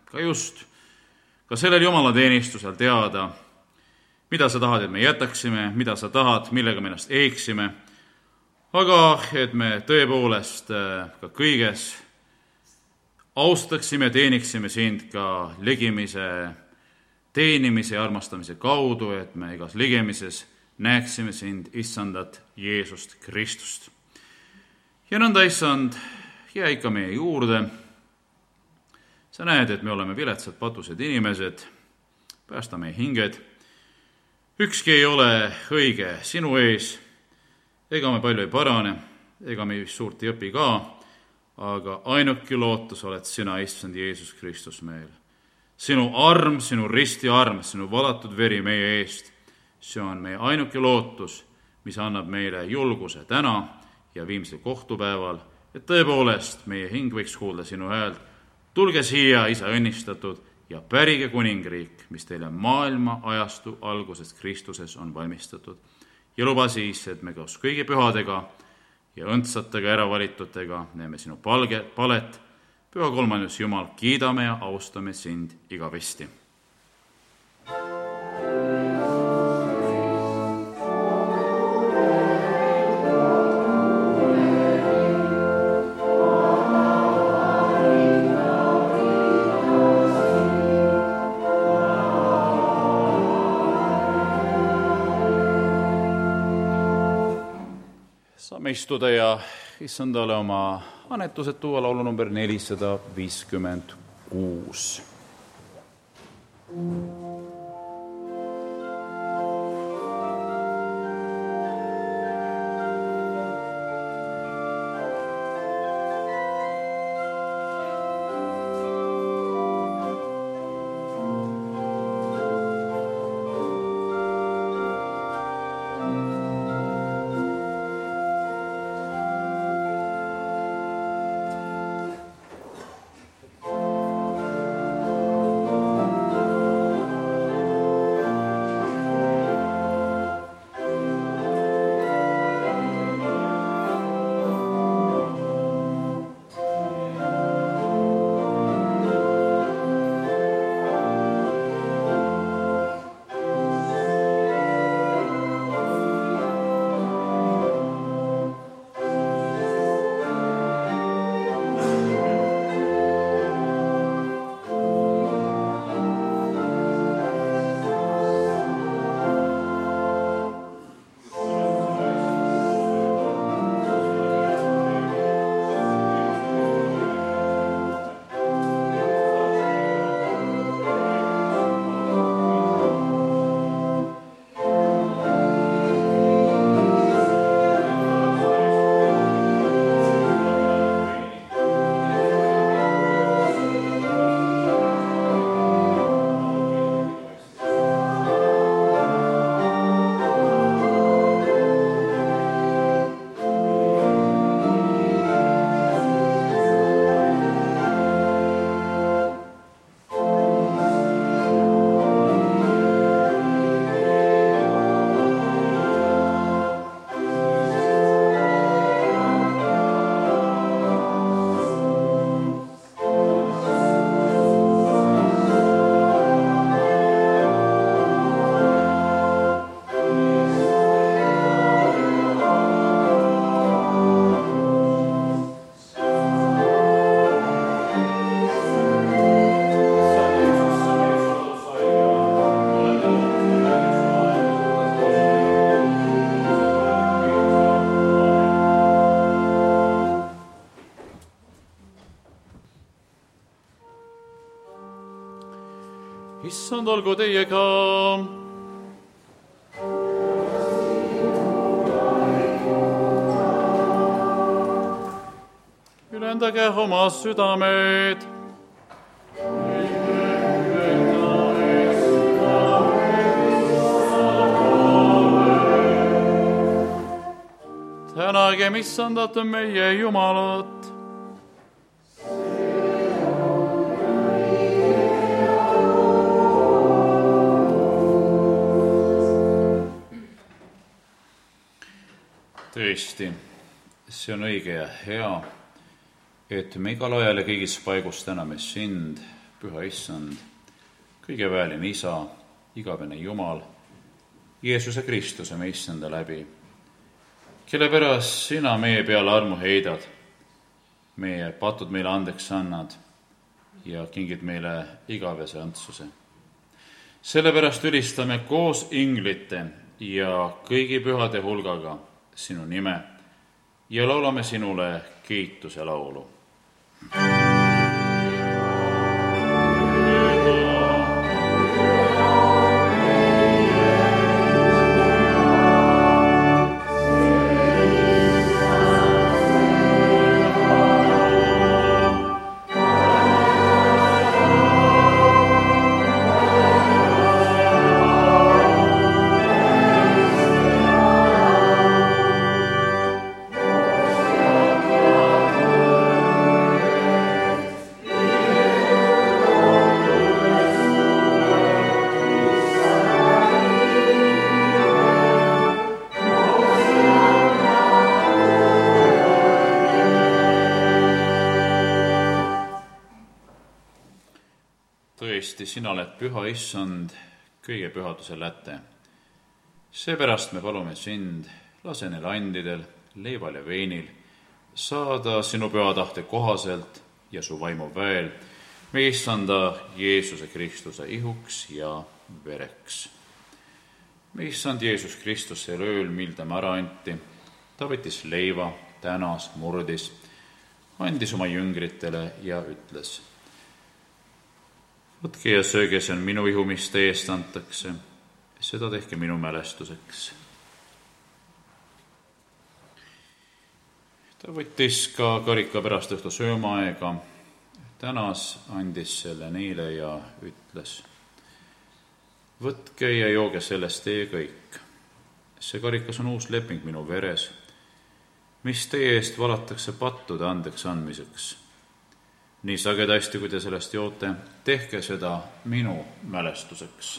ka sellel jumalateenistusel teada, mida sa tahad, et me jätaksime, mida sa tahad, millega me ennast eeksime, aga et me tõepoolest ka kõiges austaksime ja teeniksime sind ka ligimise, teenimise ja armastamise kaudu, et me igas ligimises näeksime sind, issandat Jeesust Kristust. Ja nõnda, issand, jää ikka meie juurde. Sa näed, et me oleme viletsad patused inimesed, päästa meie hinged. Ükski ei ole õige sinu ees, ega me palju ei parane, ega me suurt ei õpi ka, aga ainuke lootus oled sina, issand Jeesus Kristus meil. Sinu arm, sinu ristiarm, sinu valatud veri meie eest, see on meie ainuke lootus, mis annab meile julguse täna ja viimsel kohtupäeval, et tõepoolest meie hing võiks kuulda sinu häält. Tulge siia, isa õnnistatud, ja pärige kuningriik, mis teile maailma ajastu algusest Kristuses on valmistatud. Ja luba siis, et me koos kõigi pühadega ja õndsatega äravalitutega näeme sinu palet. Püha kolmandus Jumal, kiidame ja austame sind igavesti. Saame istuda ja issandale oma annetused tuua, laulu number 456. issand olgu teiega. Ülendage oma südamed. Tänagem issandat meie Jumalat. Tõesti, see on õige ja hea, et me igal ajal ja kõigis paigus täname sind, püha issand, kõige väeline isa, igavene Jumal, Jeesuse Kristuse, me issanda läbi, kelle pärast sina meie peale armu heidad, meie patud meile andeks annad ja kingid meile igavese õndsuse. Sellepärast ülistame koos inglite ja kõigi pühade hulgaga sinu nime ja laulame sinule kiituse laulu. Tõesti, sina oled püha issand, kõige pühaduse läte. Seepärast me palume sind, lase neil andidel, leival ja veinil saada sinu püha tahte kohaselt ja su vaimu väel me issanda Jeesuse Kristuse ihuks ja vereks. Me issand Jeesus Kristus sel ööl, mil tema ära anti, ta võttis leiva, tänas, murdis, andis oma jüngritele ja ütles: võtke ja sööge, see on minu ihu, mis teie eest antakse. Seda tehke minu mälestuseks. Ta võttis ka karika pärast õhtu söömaaega, tänas, andis selle neile ja ütles: võtke ja jooge sellest teie kõik. See karikas on uus leping minu veres, mis teie eest valatakse pattude andeks andmiseks. Nii sagedasti, kui te sellest joote, tehke seda minu mälestuseks.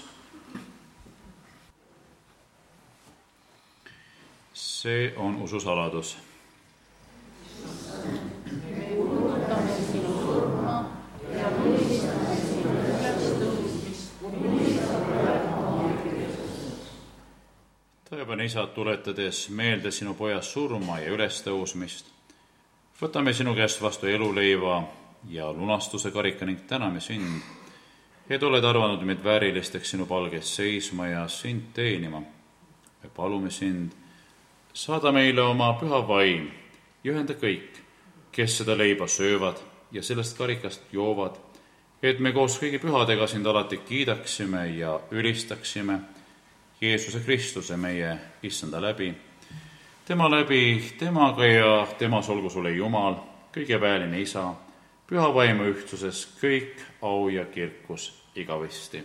See on ususaladus. Tõepoolest, isa, tuletades meelde sinu poja surma ja ülestõusmist, võtame sinu käest vastu eluleiva ja lunastuse karika ning täname sind, et oled arvanud meid väärilisteks sinu palges seisma ja sind teenima. Me palume sind, saada meile oma püha vaim ja ühenda kõik, kes seda leiba söövad ja sellest karikast joovad, et me koos kõigi pühadega sind alati kiidaksime ja ülistaksime Jeesuse Kristuse, meie issanda läbi. Tema läbi, temaga ja temas olgu sulle Jumal, kõige väeline isa, püha vaimu ühtsuses kõik au ja kirkus igavesti.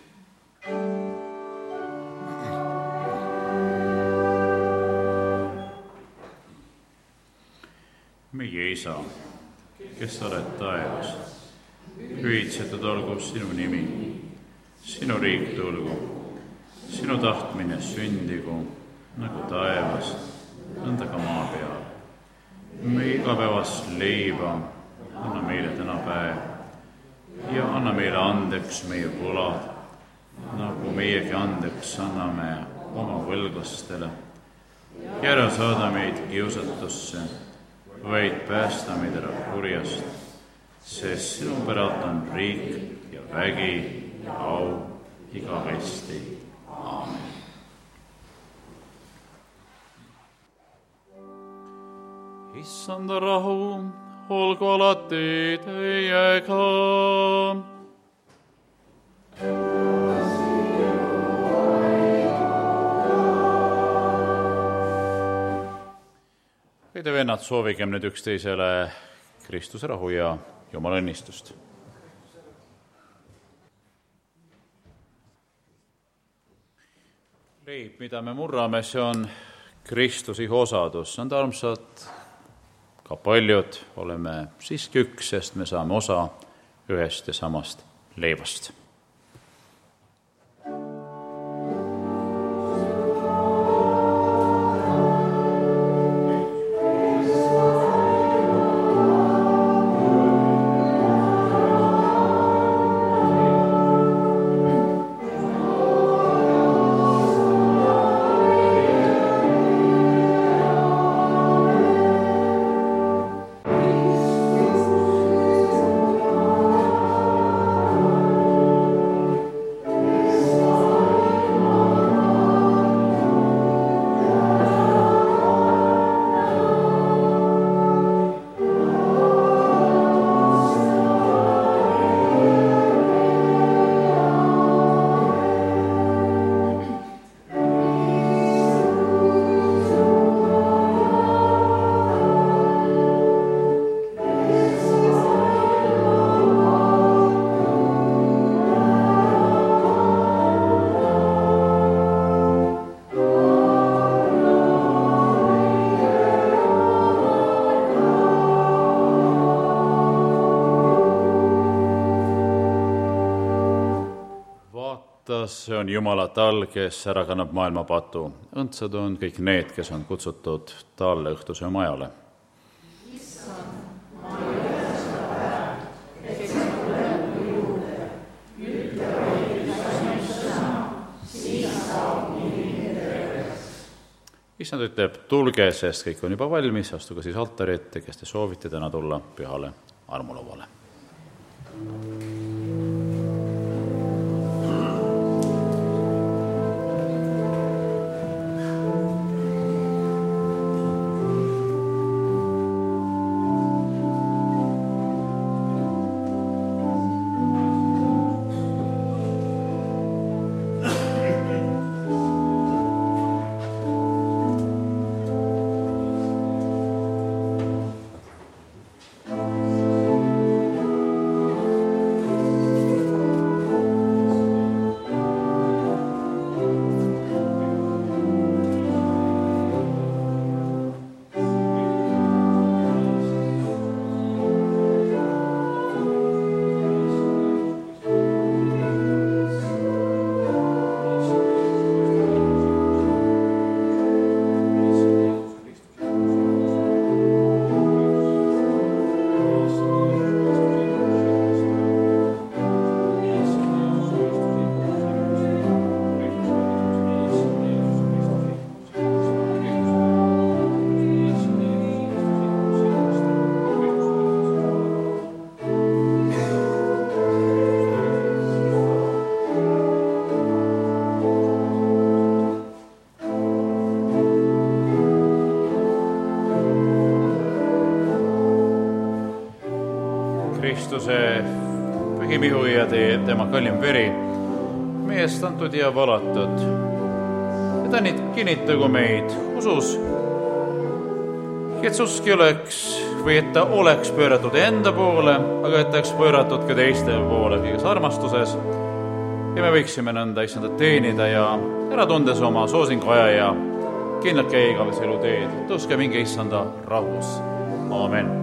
Meie isa, kes sa oled taevas, hüvitsetud olgu sinu nimi, sinu riik tulgu, sinu tahtmine sündigu nagu taevas, nõnda ka maa peal. Me igapäevast leiba anna meile täna päev ja anna meile andeks meie võlad, nagu meiegi andeks anname oma võlglastele. Ja ära saada meid kiusatusse, vaid päästa meid ära kurjast, sest sinu päralt on riik ja vägi ja au igavesti. Aamen. Issanda rahu olgu alati teiega. õide vennad, soovigem nüüd üksteisele Kristuse rahu ja Jumala õnnistust. Leib, mida me murrame, see on Kristuse ihu osadus, see on armsad, ka paljud oleme siiski üks, sest me saame osa ühest ja samast leivast. See on Jumala tal, kes ära kannab maailma patu. Õndsad on kõik need, kes on kutsutud talle õhtuse majale. Issand ütleb, tulge, sest kõik on juba valmis, astuge siis altari ette, kes te soovite täna tulla pühale armulauale. Kristuse pühim ihu ja tema kallim veri, meie eest antud ja valatud. Ja ta nüüd kinnitagu meid usus, et usk ei oleks või et ta oleks pööratud enda poole, aga et ta oleks pööratud ka teiste poole kõiges armastuses. Ja me võiksime nõnda issandat teenida ja ära tundes oma soosingu aja ja kindlalt käia igavese elu teed. Tõuske minge issanda rahus. Aamen.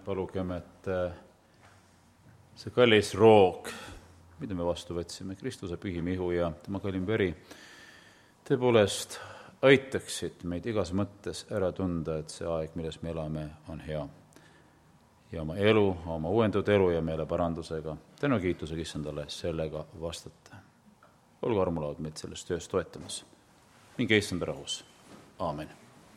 palugem, et see kallis roog, mida me vastu võtsime, Kristuse pühim ihu ja tema kallim veri, tõepoolest aitaksid meid igas mõttes ära tunda, et see aeg, milles me elame, on hea. Ja oma elu, oma uuendatud elu ja meeleparandusega, tänu kiitusega Issandale sellega vastate. Olgu armulaud meid selles töös toetamas. Minge Issanda rahus. Aamen.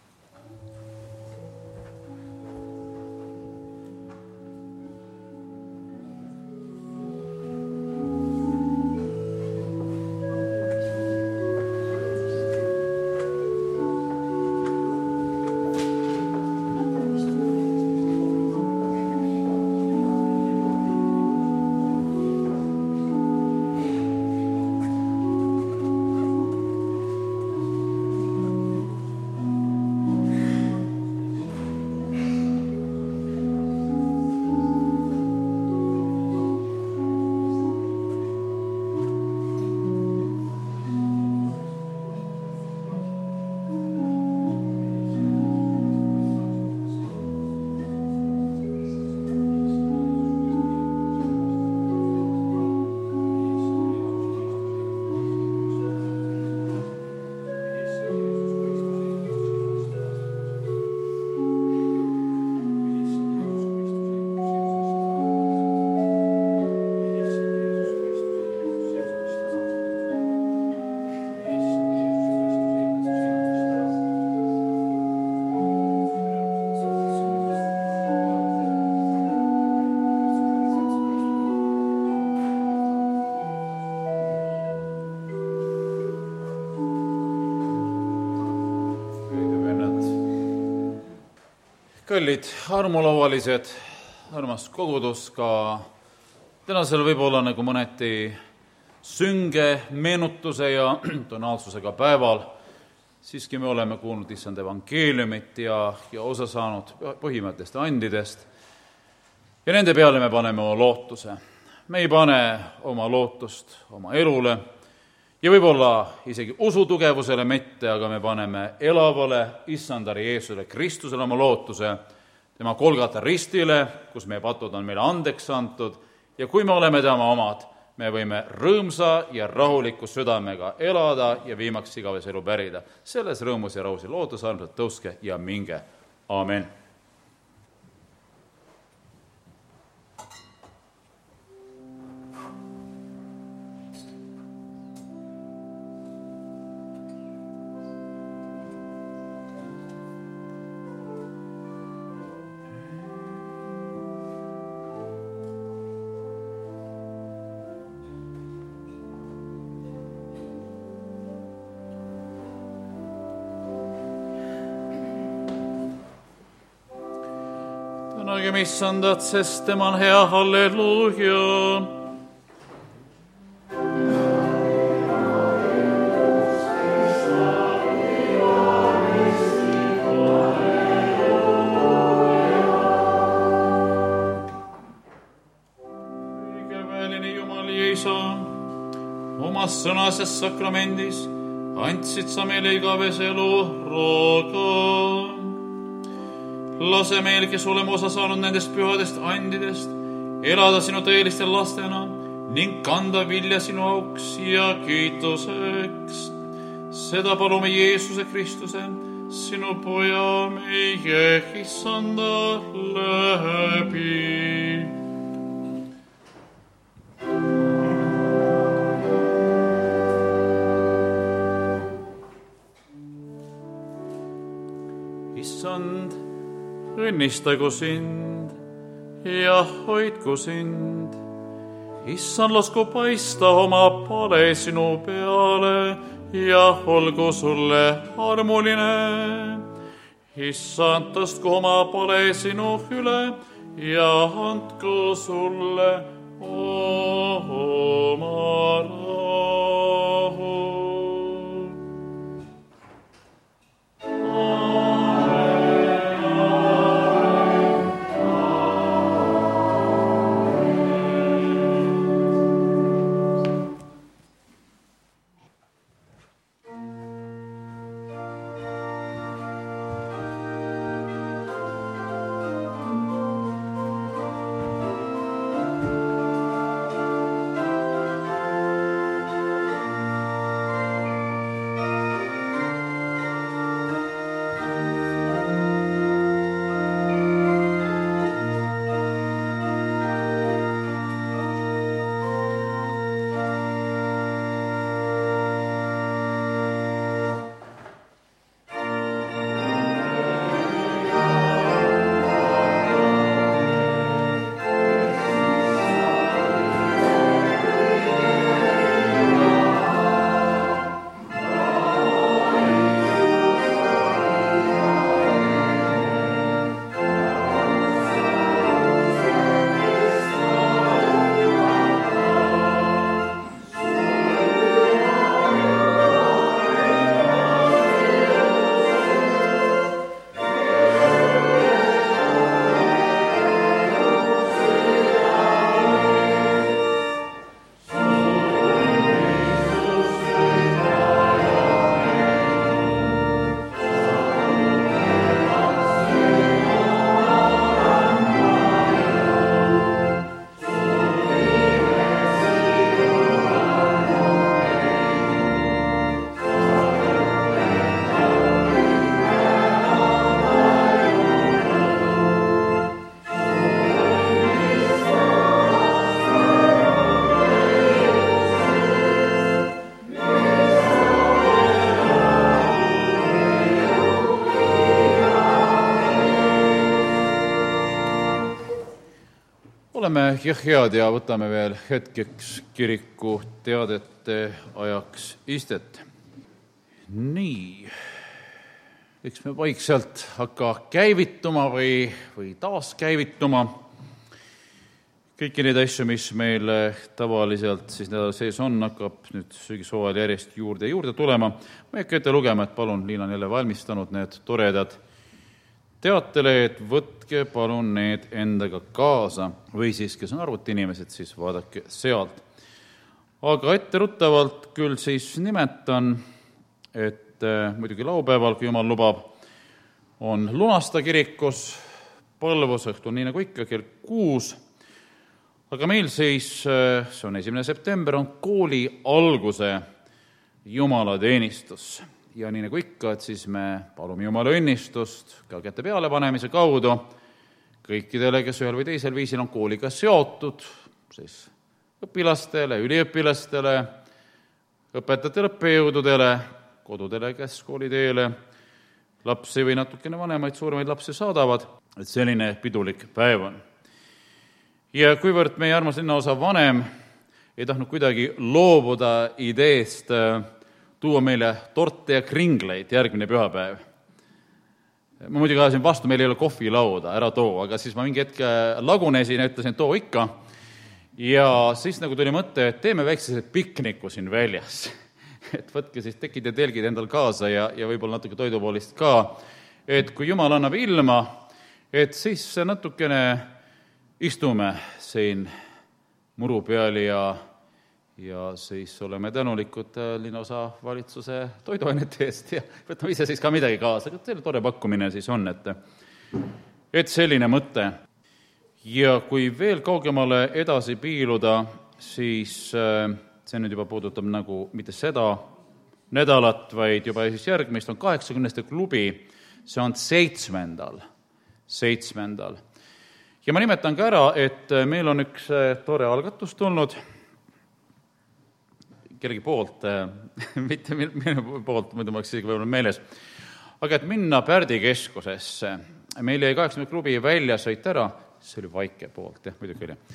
Kallid armulaualised, armas kogudus, ka tänasel võib-olla nagu mõneti sünge meenutuse ja tonaalsusega päeval, siiski me oleme kuulnud Issanda evangeeliumit ja osa saanud põhimõttest andidest ja nende peale me paneme oma lootuse. Me ei pane oma lootust oma elule ja võib-olla isegi usutugevusele mitte, aga me paneme elavale Issandale Jeesusele Kristusele oma lootuse, tema Golgata ristile, kus meie patud on meile andeks antud, ja kui me oleme tema omad, me võime rõõmsa ja rahuliku südamega elada ja viimaks igavese elu pärida. Selles rõõmus ja rahus ja lootus armsalt tõuske ja minge. Amen. Tänagem Issandat, sest tema on hea, halleluuja. Õigeväeline Jumal ja Isa, omas sõnas ja sakramendis andsid sa meile igavese elu rooga. Lase meil, kes oleme osa saanud nendest pühadest andidest, elada sinu tõeliste lastena ning kanda vilja sinu auks ja kiituseks. Seda palume Jeesuse Kristuse, sinu poja meie Issanda läbi. Issand, õnnistagu sind ja hoidku sind. Issand, lasku paista oma pale sinu peale ja olgu sulle armuline. Issand, tõstku oma pale sinu üle ja andku sulle oma rahu. oleme head ja võtame veel hetkeks kiriku teadete ajaks istet. Nii, eks me vaikselt hakka käivituma või taaskäivituma. Kõiki neid asju, mis meil tavaliselt siis nädala sees on, hakkab nüüd sügishooajal järjest juurde tulema. Ma ei hakka ette lugema, et palun, Liina on jälle valmistanud need toredad teateleed, võtke palun need endaga kaasa või siis, kes on arvutiinimesed, siis vaadake sealt. Aga etteruttavalt küll siis nimetan, et muidugi laupäeval, kui Jumal lubab, on Lunasta kirikus palvusõhtul, nii nagu ikka, kell 6. Aga meil siis, see on 1. september, on kooli alguse jumalateenistus. Ja nii nagu ikka, et siis me palume Jumala õnnistust ka käte peale panemise kaudu kõikidele, kes ühel või teisel viisil on kooliga seotud, siis õpilastele, üliõpilastele, õpetajatele, õppejõududele, kodudele, kes kooliteele lapsi või natukene vanemaid, suuremaid lapsi saadavad, et selline pidulik päev on. Ja kuivõrd meie armas linnaosa vanem ei tahtnud kuidagi loobuda ideest tuua meile torte ja kringleid järgmine pühapäev. Ma muidugi ajasin vastu, meil ei ole kohvilauda, ära too, aga siis ma mingi hetk lagunesin ja ütlesin, et too ikka. Ja siis nagu tuli mõte, et teeme väikse pikniku siin väljas. Et võtke siis tekid ja telgid endal kaasa ja võib-olla natuke toidupoolist ka. Et kui Jumal annab ilma, et siis natukene istume siin muru peal ja siis oleme tänulikud linnaosa valitsuse toiduainete eest ja võtame ise siis ka midagi kaasa. Selle tore pakkumine siis on, et selline mõte. Ja kui veel kaugemale edasi piiluda, siis see nüüd juba puudutab nagu mitte seda nädalat, vaid juba siis järgmist on 80. klubi, see on 7. Ja ma nimetan ka ära, et meil on üks tore algatus tulnud, kellegi poolt, mitte minu poolt, muidu ma oleks isegi võib-olla meeles, aga et minna Pärdi keskusesse. Meil jäi 80 klubi väljasõit ära, see oli Vaike poolt, jah, muidugi oli.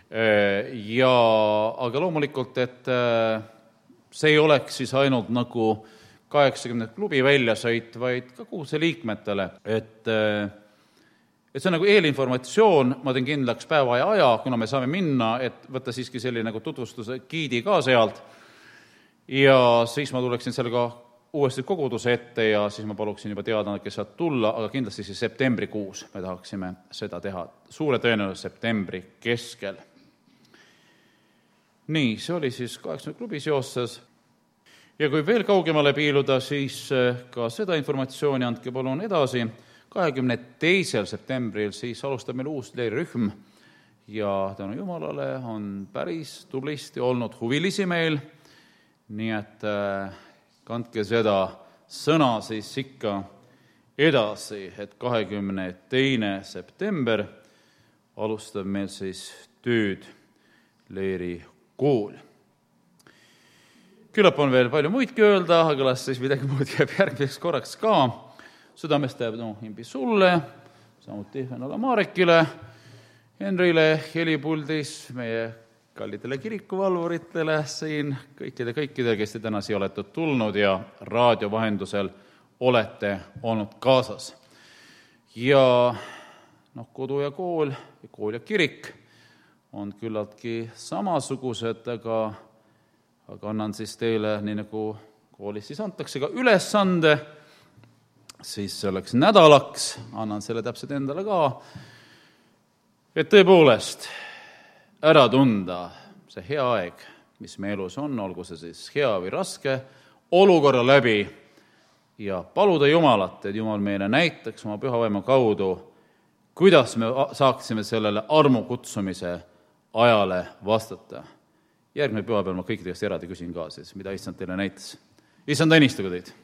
Aga loomulikult, et see ei oleks siis ainult nagu 80 klubi väljasõit, vaid ka kuuse liikmetele, et see on nagu eelinformatsioon, ma teen kindlaks päeva ja aja, kuna me saame minna, et võtta siiski selline nagu tutvustuse giidi ka sealt, ja siis ma tuleksin sellega uuesti koguduse ette ja siis ma paluksin juba teada, kes saad tulla, aga kindlasti siis septembrikuus me tahaksime seda teha, suure tõenäosus septembri keskel. Nii, see oli siis 80 klubi seoses. Ja kui veel kaugemale piiluda, siis ka seda informatsiooni andke palun edasi. 22. septembril siis alustab meil uus leerirühm ja tänu Jumalale on päris tublisti olnud huvilisi meil, nii et kandke seda sõna siis ikka edasi, et 22. september alustab meil siis tööd leerikool. Küllap on veel palju muidki öelda, aga las siis midagi muud jääb järgmiseks korraks ka. Südamest jääb imbi sulle, samuti Vennola Maarekile, Henrile helipuldis, meie kallidele kirikuvalvuritele siin, kõikidele, kes te täna siia olete tulnud ja raadio vahendusel olete olnud kaasas. Ja kodu ja kool ja kirik on küllaltki samasugused, aga annan siis teile, nii nagu koolis siis antakse ka ülesande, siis selleks nädalaks, annan selle täpselt endale ka, et tõepoolest ära tunda see hea aeg, mis meie elus on, olgu see siis hea või raske, olukorra läbi ja paluda Jumalat, et Jumal meile näitaks oma püha vaimu kaudu, kuidas me saaksime sellele armu kutsumise ajale vastata. Järgmine pühapäeval ma kõikide käest eraldi küsin ka siis, mida Issand teile näitas. Issand õnnistagu teid!